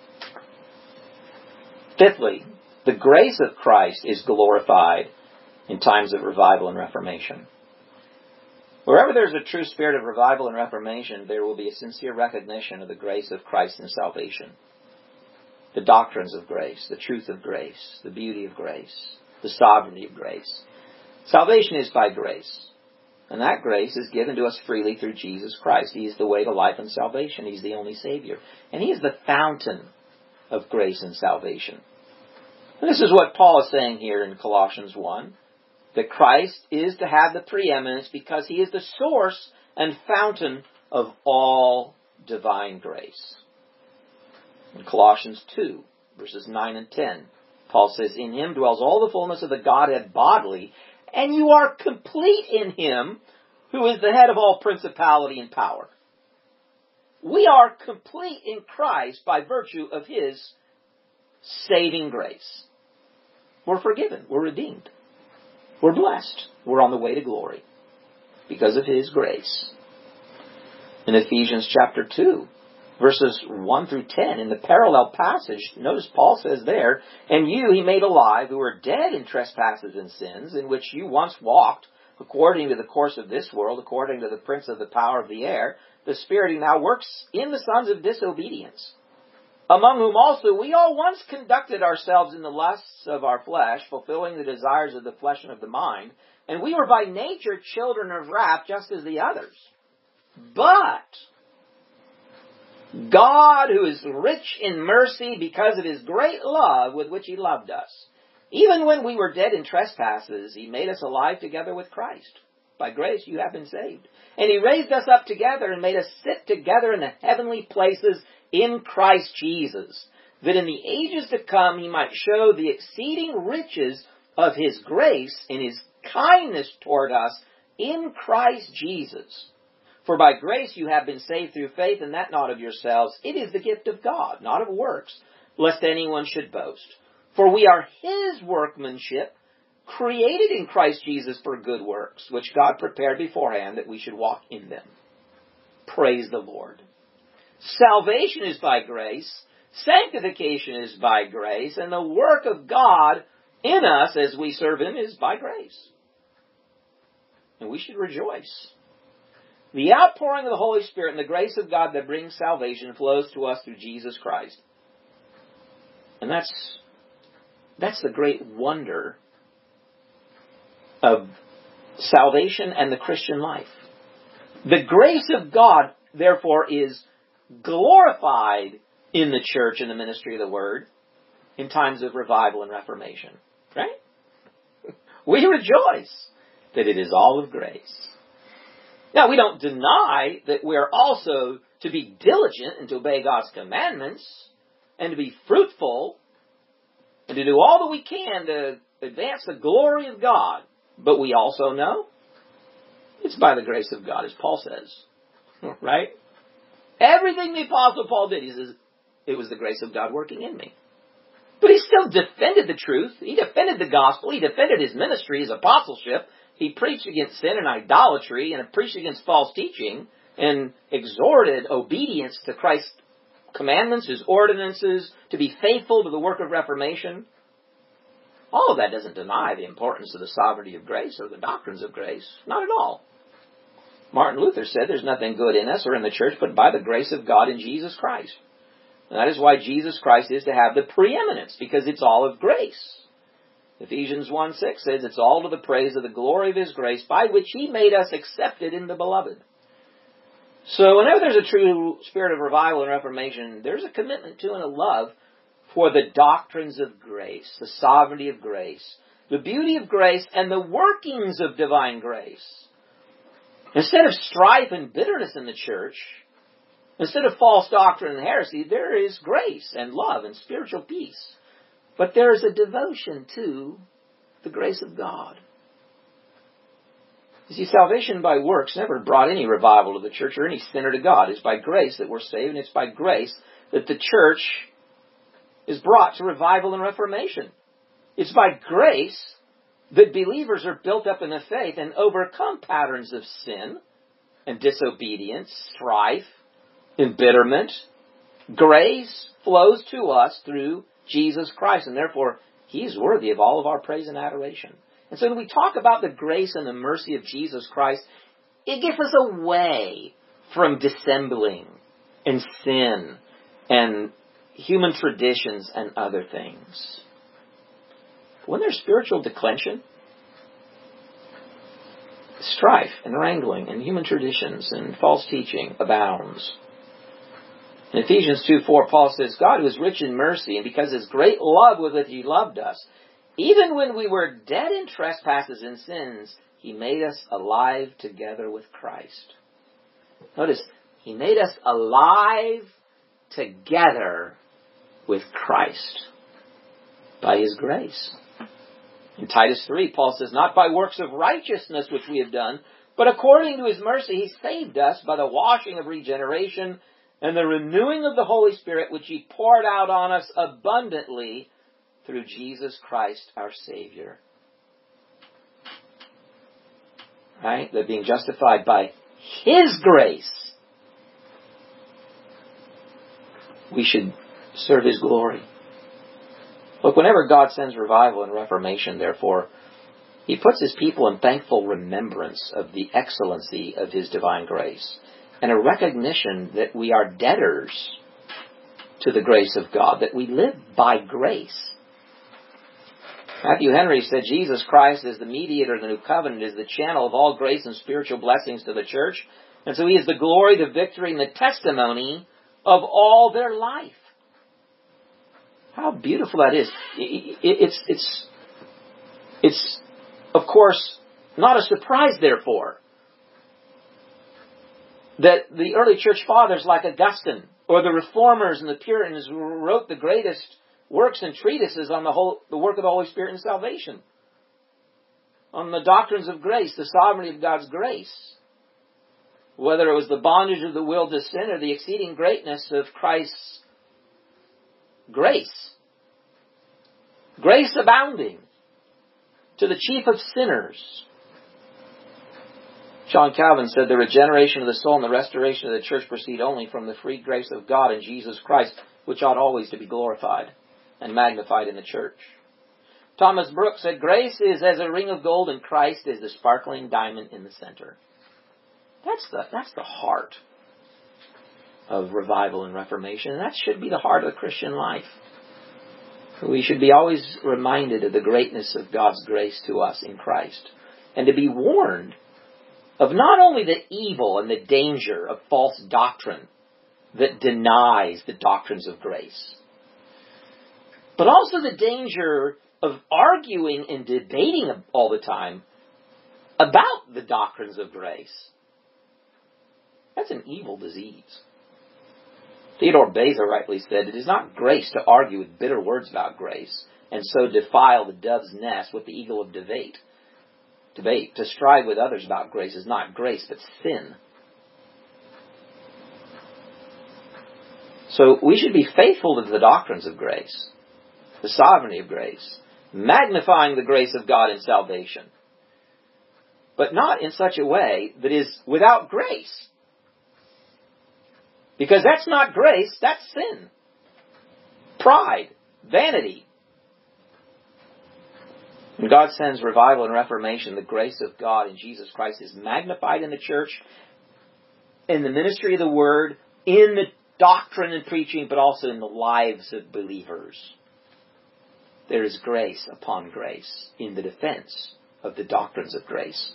Fifthly, the grace of Christ is glorified in times of revival and reformation. Wherever there's a true spirit of revival and reformation, there will be a sincere recognition of the grace of Christ in salvation. The doctrines of grace, the truth of grace, the beauty of grace, the sovereignty of grace. Salvation is by grace. And that grace is given to us freely through Jesus Christ. He is the way to life and salvation. He's the only Savior. And He is the fountain of grace and salvation. And this is what Paul is saying here in Colossians one. That Christ is to have the preeminence because He is the source and fountain of all divine grace. In Colossians two, verses nine and ten, Paul says, in Him dwells all the fullness of the Godhead bodily, and you are complete in Him, who is the head of all principality and power. We are complete in Christ by virtue of His saving grace. We're forgiven. We're redeemed. We're blessed. We're on the way to glory because of His grace. In Ephesians chapter two, verses one through ten, in the parallel passage, notice Paul says there, and you He made alive who were dead in trespasses and sins, in which you once walked, according to the course of this world, according to the prince of the power of the air, the spirit who now works in the sons of disobedience, among whom also we all once conducted ourselves in the lusts of our flesh, fulfilling the desires of the flesh and of the mind, and we were by nature children of wrath, just as the others. But God, who is rich in mercy because of His great love with which He loved us, even when we were dead in trespasses, He made us alive together with Christ. By grace you have been saved. And He raised us up together and made us sit together in the heavenly places in Christ Jesus, that in the ages to come He might show the exceeding riches of His grace in His kindness toward us in Christ Jesus. For by grace you have been saved through faith, and that not of yourselves. It is the gift of God, not of works, lest anyone should boast. For we are His workmanship, created in Christ Jesus for good works, which God prepared beforehand that we should walk in them. Praise the Lord. Salvation is by grace, sanctification is by grace, and the work of God in us as we serve Him is by grace. And we should rejoice. The outpouring of the Holy Spirit and the grace of God that brings salvation flows to us through Jesus Christ. And that's, that's the great wonder of salvation and the Christian life. The grace of God, therefore, is glorified in the church and the ministry of the Word in times of revival and reformation. Right? We rejoice that it is all of grace. Now, we don't deny that we are also to be diligent and to obey God's commandments and to be fruitful and to do all that we can to advance the glory of God. But we also know it's by the grace of God, as Paul says. Right? Everything the Apostle Paul did, he says, it was the grace of God working in me. But he still defended the truth. He defended the gospel. He defended his ministry, his apostleship. He preached against sin and idolatry and preached against false teaching and exhorted obedience to Christ's commandments, His ordinances, to be faithful to the work of reformation. All of that doesn't deny the importance of the sovereignty of grace or the doctrines of grace. Not at all. Martin Luther said there's nothing good in us or in the church but by the grace of God in Jesus Christ. And that is why Jesus Christ is to have the preeminence, because it's all of grace. Ephesians one six says it's all to the praise of the glory of His grace by which He made us accepted in the Beloved. So whenever there's a true spirit of revival and reformation, there's a commitment to and a love for the doctrines of grace, the sovereignty of grace, the beauty of grace, and the workings of divine grace. Instead of strife and bitterness in the church, instead of false doctrine and heresy, there is grace and love and spiritual peace. But there is a devotion to the grace of God. You see, salvation by works never brought any revival to the church or any sinner to God. It's by grace that we're saved, and it's by grace that the church is brought to revival and reformation. It's by grace that believers are built up in the faith and overcome patterns of sin and disobedience, strife, embitterment. Grace flows to us through Jesus Christ, and therefore He's worthy of all of our praise and adoration. And so when we talk about the grace and the mercy of Jesus Christ, it gets us away from dissembling and sin and human traditions and other things. When there's spiritual declension, strife and wrangling and human traditions and false teaching abounds. In Ephesians two four, Paul says, God who is rich in mercy, and because His great love with which He loved us, even when we were dead in trespasses and sins, He made us alive together with Christ. Notice, He made us alive together with Christ by His grace. In Titus three, Paul says, not by works of righteousness which we have done, but according to His mercy He saved us by the washing of regeneration and the renewing of the Holy Spirit, which He poured out on us abundantly through Jesus Christ our Savior. Right? That being justified by His grace, we should serve His glory. Look, whenever God sends revival and reformation, therefore, He puts His people in thankful remembrance of the excellency of His divine grace, and a recognition that we are debtors to the grace of God, that we live by grace. Matthew Henry said, Jesus Christ is the mediator of the new covenant, is the channel of all grace and spiritual blessings to the church, and so He is the glory, the victory, and the testimony of all their life. How beautiful that is. It's, it's, it's, of course, Not a surprise, therefore, that the early church fathers like Augustine or the Reformers and the Puritans who wrote the greatest works and treatises on the whole, the work of the Holy Spirit in salvation, on the doctrines of grace, the sovereignty of God's grace, whether it was the bondage of the will to sin or the exceeding greatness of Christ's grace. Grace abounding to the chief of sinners. John Calvin said, the regeneration of the soul and the restoration of the church proceed only from the free grace of God in Jesus Christ, which ought always to be glorified and magnified in the church. Thomas Brooks said, grace is as a ring of gold and Christ is the sparkling diamond in the center. That's the, that's the heart of revival and reformation. And that should be the heart of the Christian life. We should be always reminded of the greatness of God's grace to us in Christ. And to be warned of not only the evil and the danger of false doctrine that denies the doctrines of grace, but also the danger of arguing and debating all the time about the doctrines of grace. That's an evil disease. Theodore Beza rightly said, it is not grace to argue with bitter words about grace, and so defile the dove's nest with the eagle of debate. Debate, to strive with others about grace is not grace, but sin. So we should be faithful to the doctrines of grace, the sovereignty of grace, magnifying the grace of God in salvation, but not in such a way that is without grace. Because that's not grace, that's sin. Pride, vanity. When God sends revival and reformation, the grace of God in Jesus Christ is magnified in the church, in the ministry of the Word, in the doctrine and preaching, but also in the lives of believers. There is grace upon grace in the defense of the doctrines of grace.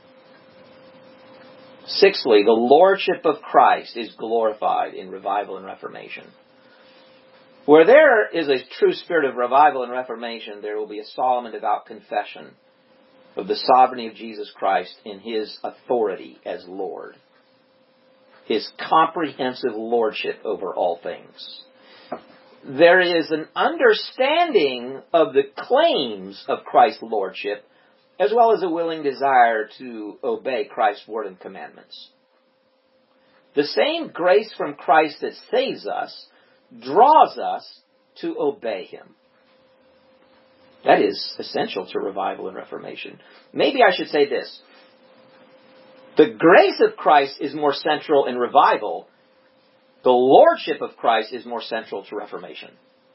Sixthly, the Lordship of Christ is glorified in revival and reformation. Where there is a true spirit of revival and reformation, there will be a solemn and devout confession of the sovereignty of Jesus Christ in His authority as Lord. His comprehensive lordship over all things. There is an understanding of the claims of Christ's lordship, as well as a willing desire to obey Christ's word and commandments. The same grace from Christ that saves us draws us to obey Him. That is essential to revival and reformation. Maybe I should say this. The grace of Christ is more central in revival. The Lordship of Christ is more central to reformation.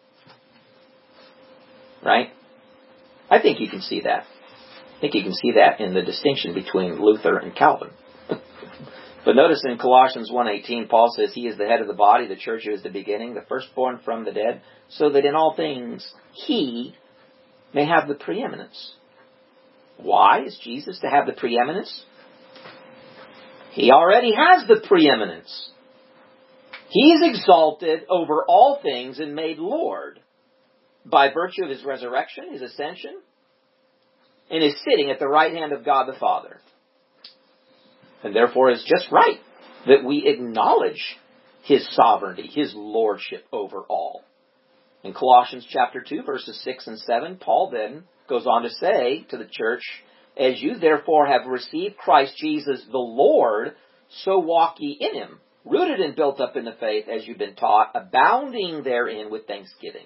Right? I think you can see that. I think you can see that in the distinction between Luther and Calvin. But notice in Colossians one eighteen, Paul says, He is the head of the body, the church is the beginning, the firstborn from the dead, so that in all things He may have the preeminence. Why is Jesus to have the preeminence? He already has the preeminence. He is exalted over all things and made Lord by virtue of His resurrection, His ascension, and is sitting at the right hand of God the Father. And therefore it's just right that we acknowledge His sovereignty, His lordship over all. In Colossians chapter two, verses six and seven, Paul then goes on to say to the church, As you therefore have received Christ Jesus the Lord, so walk ye in Him, rooted and built up in the faith as you've been taught, abounding therein with thanksgiving.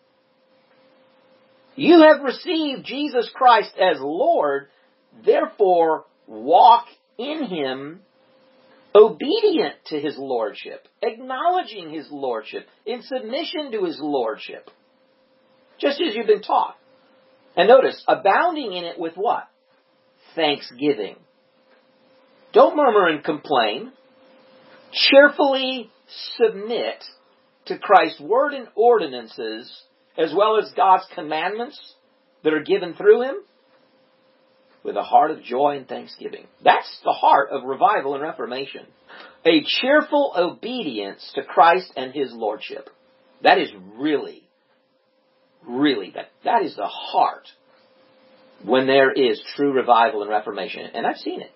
You have received Jesus Christ as Lord, therefore walk in Him, obedient to His lordship, acknowledging His lordship, in submission to His lordship, just as you've been taught. And notice, abounding in it with what? Thanksgiving. Don't murmur and complain. Cheerfully submit to Christ's word and ordinances, as well as God's commandments that are given through Him, with a heart of joy and thanksgiving. That's the heart of revival and reformation. A cheerful obedience to Christ and His lordship. That is really, really, that, that is the heart. when there is true revival and reformation. And I've seen it.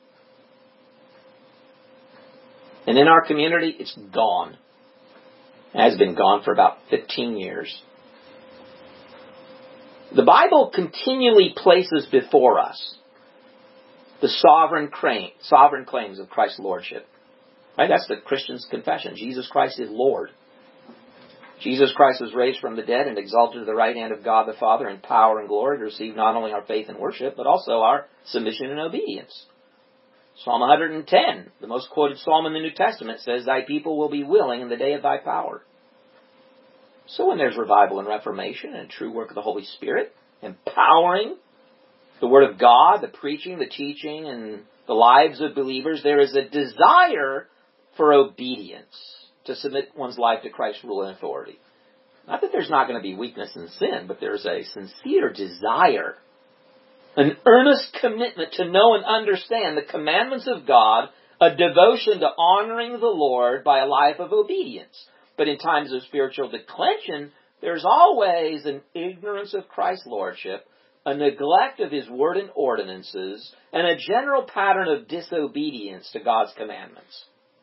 And in our community, it's gone. It has been gone for about fifteen years. The Bible continually places before us the sovereign claim, sovereign claims of Christ's lordship. Right? That's the Christian's confession. Jesus Christ is Lord. Jesus Christ was raised from the dead and exalted to the right hand of God the Father in power and glory to receive not only our faith and worship, but also our submission and obedience. Psalm one hundred ten, the most quoted psalm in the New Testament, says, "Thy people will be willing in the day of thy power." So when there's revival and reformation and true work of the Holy Spirit, empowering the Word of God, the preaching, the teaching, and the lives of believers, there is a desire for obedience, to submit one's life to Christ's rule and authority. Not that there's not going to be weakness and sin, but there's a sincere desire, an earnest commitment to know and understand the commandments of God, a devotion to honoring the Lord by a life of obedience. But in times of spiritual declension, there's always an ignorance of Christ's lordship, a neglect of His word and ordinances, and a general pattern of disobedience to God's commandments.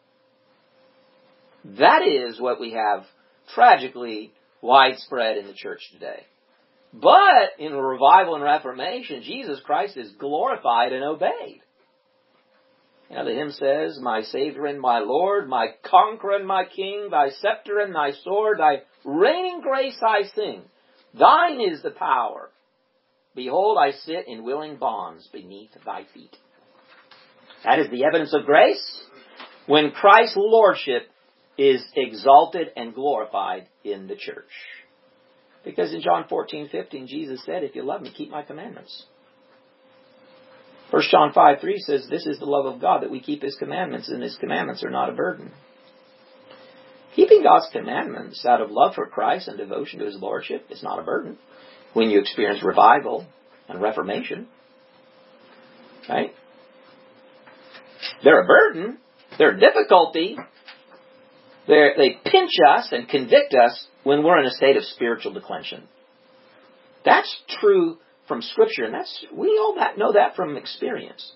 That is what we have tragically widespread in the church today. But in revival and reformation, Jesus Christ is glorified and obeyed. You know, the hymn says, "My Savior and my Lord, my conqueror and my King, thy scepter and thy sword, thy reigning grace I sing. Thine is the power. Behold, I sit in willing bonds beneath thy feet." That is the evidence of grace when Christ's lordship is exalted and glorified in the church. Because in John fourteen fifteen, Jesus said, "If you love me, keep my commandments." First John five three says, "This is the love of God, that we keep His commandments, and His commandments are not a burden." Keeping God's commandments out of love for Christ and devotion to His lordship is not a burden when you experience revival and reformation. Right? They're a burden. They're a difficulty. They're, they pinch us and convict us when we're in a state of spiritual declension. That's true from Scripture, and that's we all that know that from experience.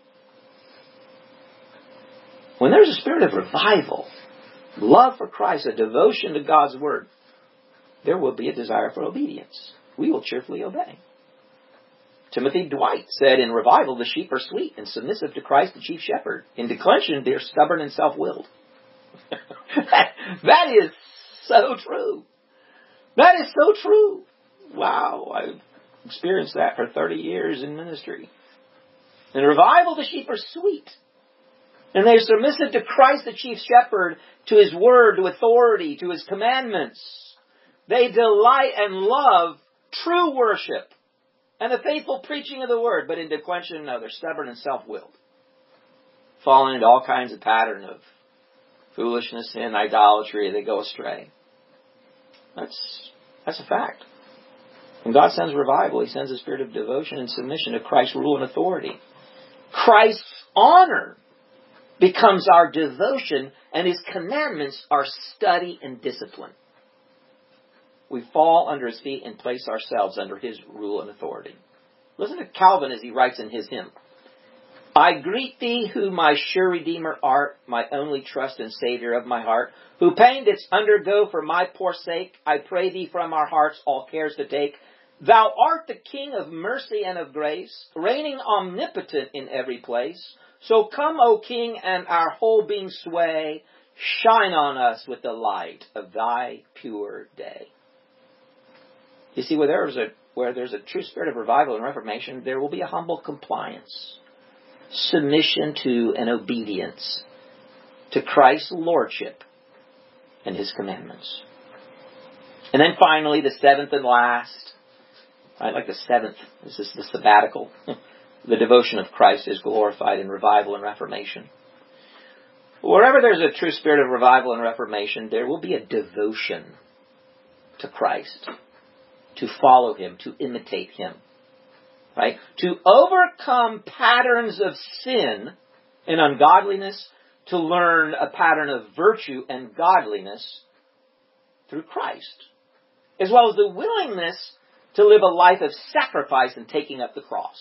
When there's a spirit of revival, love for Christ, a devotion to God's Word, there will be a desire for obedience. We will cheerfully obey. Timothy Dwight said, "In revival, the sheep are sweet and submissive to Christ, the chief shepherd. In declension, they're stubborn and self-willed." that, that is so true. That is so true. Wow, I've experienced that for thirty years in ministry. In revival, the sheep are sweet. And they're submissive to Christ, the chief shepherd, to His word, to authority, to His commandments. They delight and love true worship and the faithful preaching of the word. But in declension, no, they're stubborn and self-willed, falling into all kinds of pattern of foolishness, sin, idolatry. They go astray. That's, that's a fact. When God sends revival, He sends a spirit of devotion and submission to Christ's rule and authority. Christ's honor becomes our devotion, and His commandments are study and discipline. We fall under His feet and place ourselves under His rule and authority. Listen to Calvin as he writes in his hymn. "I greet Thee, who my sure Redeemer art, my only trust and Savior of my heart, who pain didst undergo for my poor sake. I pray Thee from our hearts all cares to take. Thou art the King of mercy and of grace, reigning omnipotent in every place. So come, O King, and our whole being sway. Shine on us with the light of Thy pure day." You see, where there's a where there's a true spirit of revival and reformation, there will be a humble compliance, submission to and obedience to Christ's lordship and His commandments. And then finally, the seventh and last, I like the seventh, this is the sabbatical. The devotion of Christ is glorified in revival and reformation. Wherever there's a true spirit of revival and reformation, there will be a devotion to Christ, to follow Him, to imitate Him. Right? To overcome patterns of sin and ungodliness, to learn a pattern of virtue and godliness through Christ. As well as the willingness to live a life of sacrifice and taking up the cross.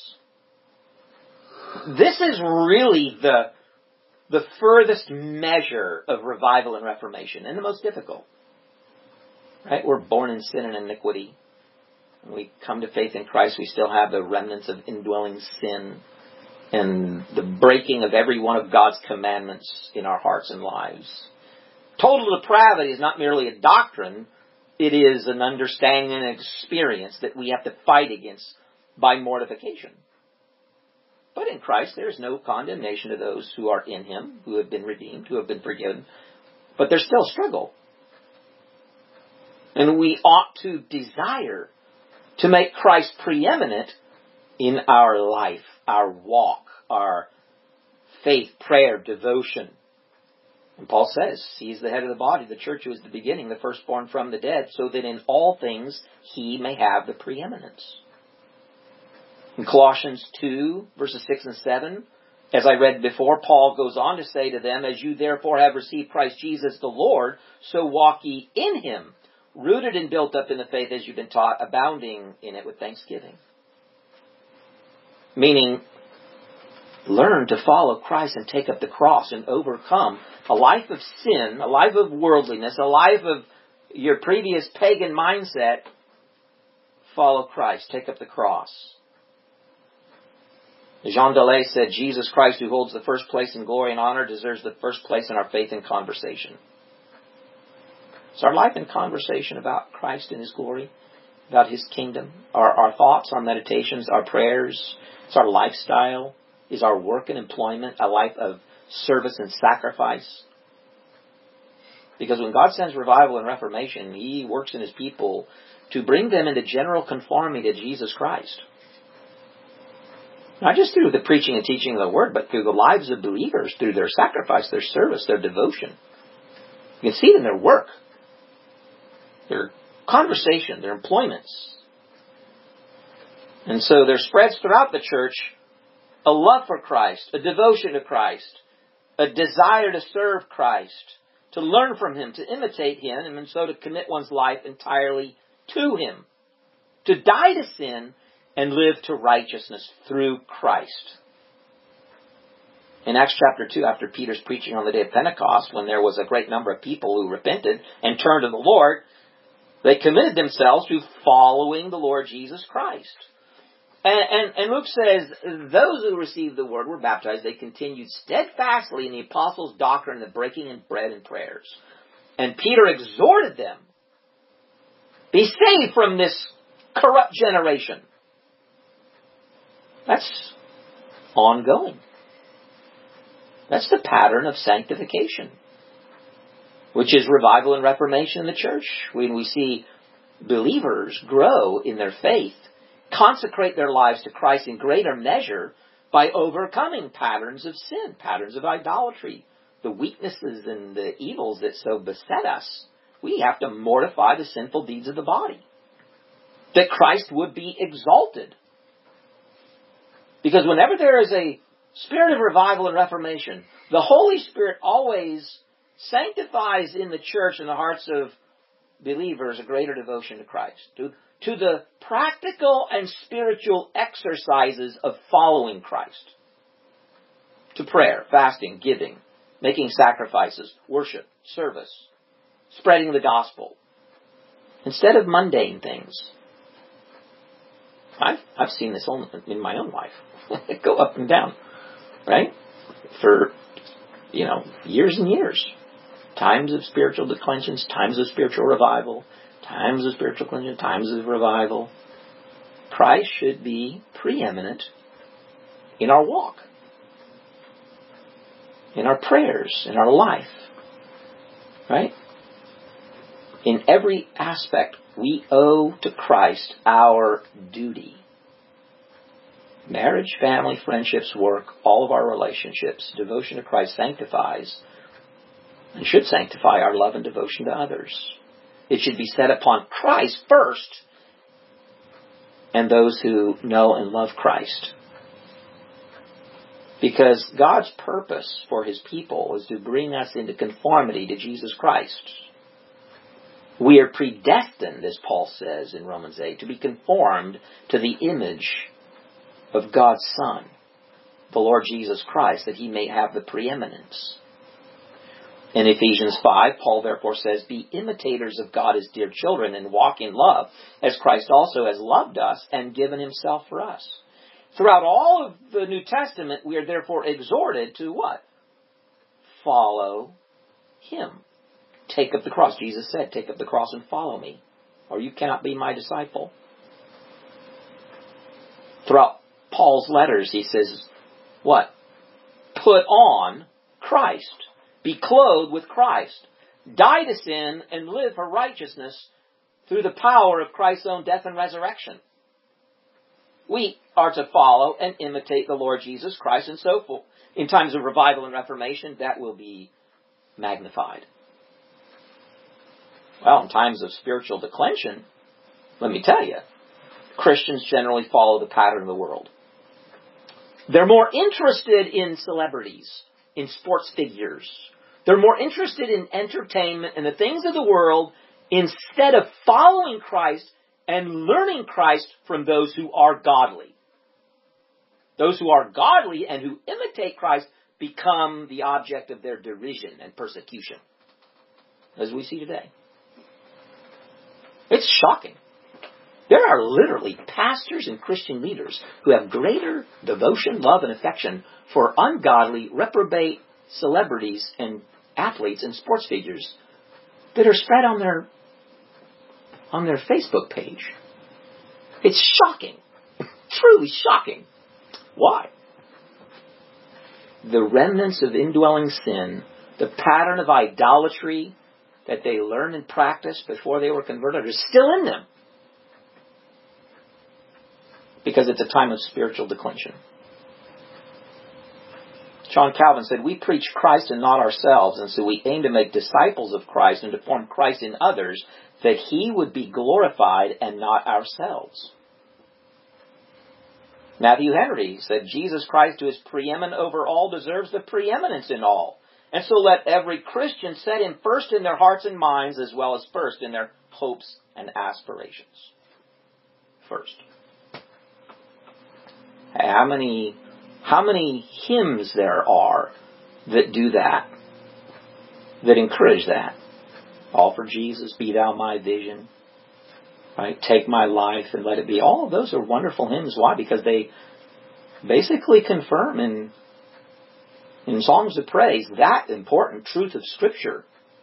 This is really the, the furthest measure of revival and reformation, and the most difficult. Right? We're born in sin and iniquity. When we come to faith in Christ, we still have the remnants of indwelling sin and the breaking of every one of God's commandments in our hearts and lives. Total depravity is not merely a doctrine. It is an understanding and an experience that we have to fight against by mortification. But in Christ, there is no condemnation to those who are in Him, who have been redeemed, who have been forgiven. But there's still struggle. And we ought to desire to make Christ preeminent in our life, our walk, our faith, prayer, devotion. And Paul says, He is the head of the body, the church who is the beginning, the firstborn from the dead, so that in all things He may have the preeminence. In Colossians two, verses six and seven, as I read before, Paul goes on to say to them, as you therefore have received Christ Jesus the Lord, so walk ye in Him, rooted and built up in the faith as you've been taught, abounding in it with thanksgiving. Meaning, learn to follow Christ and take up the cross and overcome a life of sin, a life of worldliness, a life of your previous pagan mindset. Follow Christ. Take up the cross. Jean Delay said, Jesus Christ, who holds the first place in glory and honor, deserves the first place in our faith and conversation. Is our life in conversation about Christ and His glory, about His kingdom? Our, our thoughts, our meditations, our prayers, is our lifestyle, is our work and employment a life of service and sacrifice? Because when God sends revival and reformation, He works in His people to bring them into general conformity to Jesus Christ. Not just through the preaching and teaching of the Word, but through the lives of believers, through their sacrifice, their service, their devotion. You can see it in their work, their conversation, their employments. And so there spreads throughout the church a love for Christ, a devotion to Christ, a desire to serve Christ, to learn from Him, to imitate Him, and so to commit one's life entirely to Him, to die to sin and live to righteousness through Christ. In Acts chapter two, after Peter's preaching on the day of Pentecost, when there was a great number of people who repented and turned to the Lord, they committed themselves to following the Lord Jesus Christ. And, and, and Luke says, those who received the word were baptized. They continued steadfastly in the apostles' doctrine, the breaking of bread and prayers. And Peter exhorted them, be saved from this corrupt generation. That's ongoing. That's the pattern of sanctification, which is revival and reformation in the church. When we see believers grow in their faith, consecrate their lives to Christ in greater measure by overcoming patterns of sin, patterns of idolatry, the weaknesses and the evils that so beset us. We have to mortify the sinful deeds of the body, that Christ would be exalted. Because whenever there is a spirit of revival and reformation, the Holy Spirit always sanctifies in the church and the hearts of believers a greater devotion to Christ, to, to the practical and spiritual exercises of following Christ, to prayer, fasting, giving, making sacrifices, worship, service, spreading the gospel, instead of mundane things. I've, I've seen this in my own life. Go up and down, right? For, you know, years and years. Times of spiritual declensions, times of spiritual revival, times of spiritual declension, times of revival. Christ should be preeminent in our walk, in our prayers, in our life, right? In every aspect, we owe to Christ our duty. Marriage, family, friendships, work, all of our relationships, devotion to Christ sanctifies and should sanctify our love and devotion to others. It should be set upon Christ first and those who know and love Christ. Because God's purpose for His people is to bring us into conformity to Jesus Christ. We are predestined, as Paul says in Romans eight, to be conformed to the image of God's Son, the Lord Jesus Christ, that he may have the preeminence. In Ephesians five, Paul therefore says, be imitators of God as dear children and walk in love, as Christ also has loved us and given himself for us. Throughout all of the New Testament, we are therefore exhorted to what? Follow him. Take up the cross. Jesus said, take up the cross and follow me, or you cannot be my disciple. Throughout Paul's letters, he says, what? Put on Christ. Be clothed with Christ. Die to sin and live for righteousness through the power of Christ's own death and resurrection. We are to follow and imitate the Lord Jesus Christ, and so forth. In times of revival and reformation, that will be magnified. Well, in times of spiritual declension, let me tell you, Christians generally follow the pattern of the world. They're more interested in celebrities, in sports figures. They're more interested in entertainment and the things of the world instead of following Christ and learning Christ from those who are godly. Those who are godly and who imitate Christ become the object of their derision and persecution, as we see today. It's shocking. There are literally pastors and Christian leaders who have greater devotion, love, and affection for ungodly, reprobate celebrities and athletes and sports figures that are spread on their on their Facebook page. It's shocking. Truly shocking. Why? The remnants of indwelling sin, the pattern of idolatry that they learned and practiced before they were converted, is still in them. Because it's a time of spiritual declension. John Calvin said, we preach Christ and not ourselves, and so we aim to make disciples of Christ and to form Christ in others, that he would be glorified and not ourselves. Matthew Henry said, Jesus Christ, who is preeminent over all, deserves the preeminence in all. And so let every Christian set him first in their hearts and minds, as well as first in their hopes and aspirations. First. How many, how many hymns there are that do that, that encourage that? All for Jesus, be thou my vision. Right? Take my life and let it be. All of those are wonderful hymns. Why? Because they basically confirm in, in songs of praise that important truth of Scripture.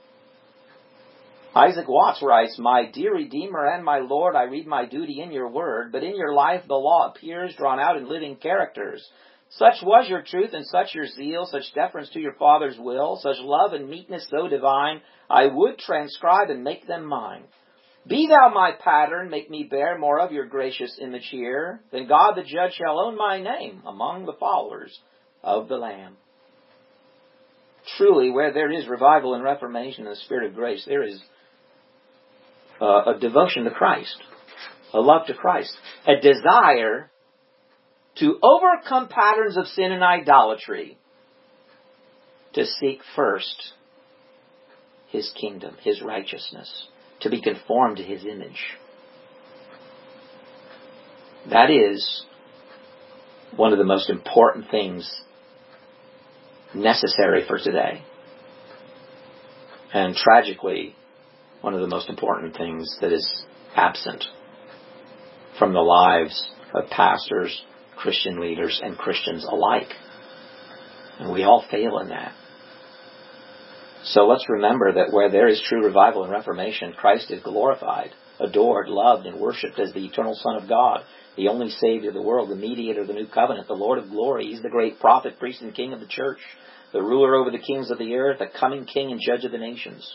Isaac Watts writes, my dear Redeemer and my Lord, I read my duty in your word, but in your life the law appears drawn out in living characters. Such was your truth and such your zeal, such deference to your Father's will, such love and meekness so divine, I would transcribe and make them mine. Be thou my pattern, make me bear more of your gracious image here, then God the judge shall own my name among the followers of the Lamb. Truly, where there is revival and reformation in the Spirit of grace, there is uh, a devotion to Christ, a love to Christ, a desire to overcome patterns of sin and idolatry, to seek first his kingdom, his righteousness, to be conformed to his image. That is one of the most important things necessary for today. And tragically, one of the most important things that is absent from the lives of pastors, Christian leaders, and Christians alike. And we all fail in that. So let's remember that where there is true revival and reformation, Christ is glorified, adored, loved, and worshipped as the eternal Son of God, the only Savior of the world, the mediator of the new covenant, the Lord of glory. He's the great prophet, priest, and king of the church, the ruler over the kings of the earth, the coming king and judge of the nations.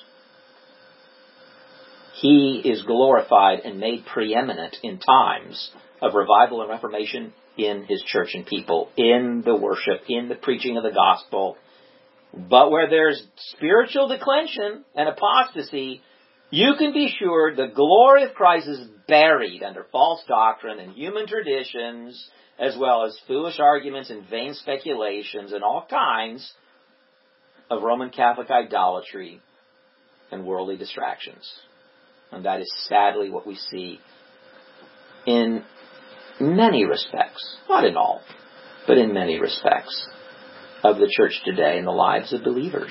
He is glorified and made preeminent in times of revival and reformation in his church and people, in the worship, in the preaching of the gospel. But where there's spiritual declension and apostasy, you can be sure the glory of Christ is buried under false doctrine and human traditions, as well as foolish arguments and vain speculations and all kinds of Roman Catholic idolatry and worldly distractions. And that is sadly what we see in many respects, not in all, but in many respects of the church today in the lives of believers.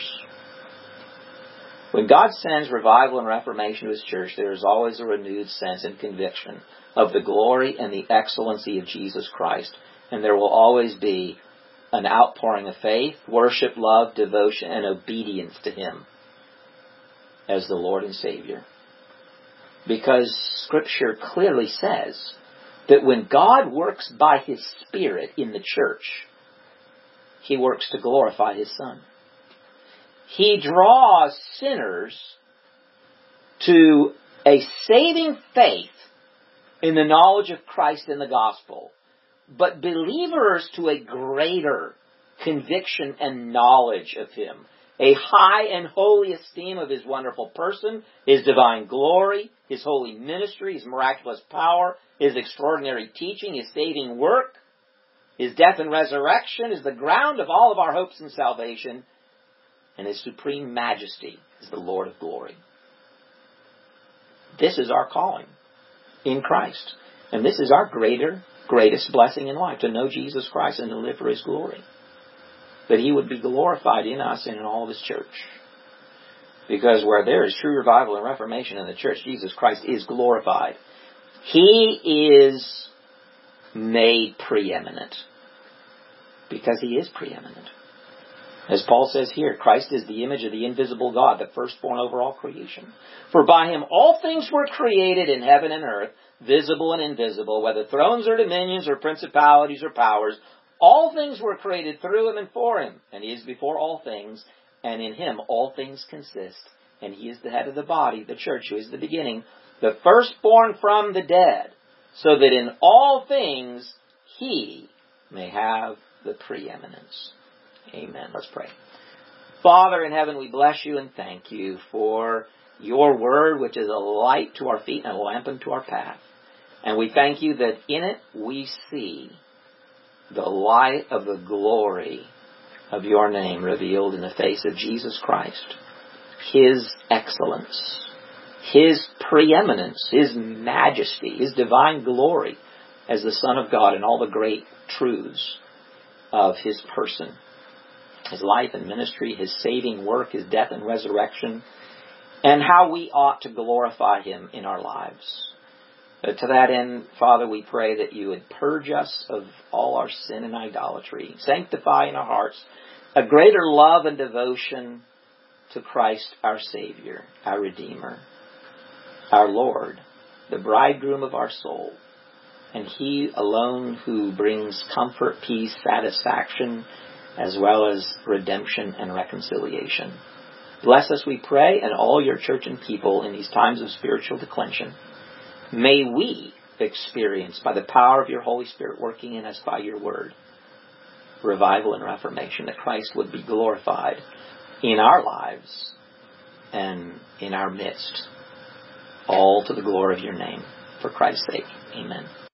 When God sends revival and reformation to His church, there is always a renewed sense and conviction of the glory and the excellency of Jesus Christ. And there will always be an outpouring of faith, worship, love, devotion, and obedience to Him as the Lord and Savior. Because Scripture clearly says that when God works by His Spirit in the church, He works to glorify His Son. He draws sinners to a saving faith in the knowledge of Christ and the gospel, but believers to a greater conviction and knowledge of Him, a high and holy esteem of His wonderful person, His divine glory, His holy ministry, His miraculous power, His extraordinary teaching, His saving work, His death and resurrection is the ground of all of our hopes and salvation, and His supreme majesty is the Lord of glory. This is our calling in Christ. And this is our greater, greatest blessing in life, to know Jesus Christ and to live for His glory. That He would be glorified in us and in all of His church. Because where there is true revival and reformation in the church, Jesus Christ is glorified. He is made preeminent. Because He is preeminent. As Paul says here, Christ is the image of the invisible God, the firstborn over all creation. For by Him all things were created in heaven and earth, visible and invisible, whether thrones or dominions or principalities or powers. All things were created through Him and for Him. And He is before all things, and in Him all things consist. And He is the head of the body, the church, who is the beginning, the firstborn from the dead, so that in all things He may have the preeminence. Amen. Let's pray. Father in heaven, we bless You and thank You for Your word, which is a light to our feet and a lamp unto our path. And we thank You that in it we see the light of the glory of Your name revealed in the face of Jesus Christ. His excellence, His preeminence, His majesty, His divine glory as the Son of God, and all the great truths of His person. His life and ministry, His saving work, His death and resurrection, and how we ought to glorify Him in our lives. But to that end, Father, we pray that You would purge us of all our sin and idolatry, sanctify in our hearts a greater love and devotion to Christ our Savior, our Redeemer, our Lord, the bridegroom of our soul, and He alone who brings comfort, peace, satisfaction, as well as redemption and reconciliation. Bless us, we pray, and all Your church and people in these times of spiritual declension. May we experience, by the power of Your Holy Spirit working in us by Your word, revival and reformation, that Christ would be glorified in our lives and in our midst, all to the glory of Your name, for Christ's sake. Amen.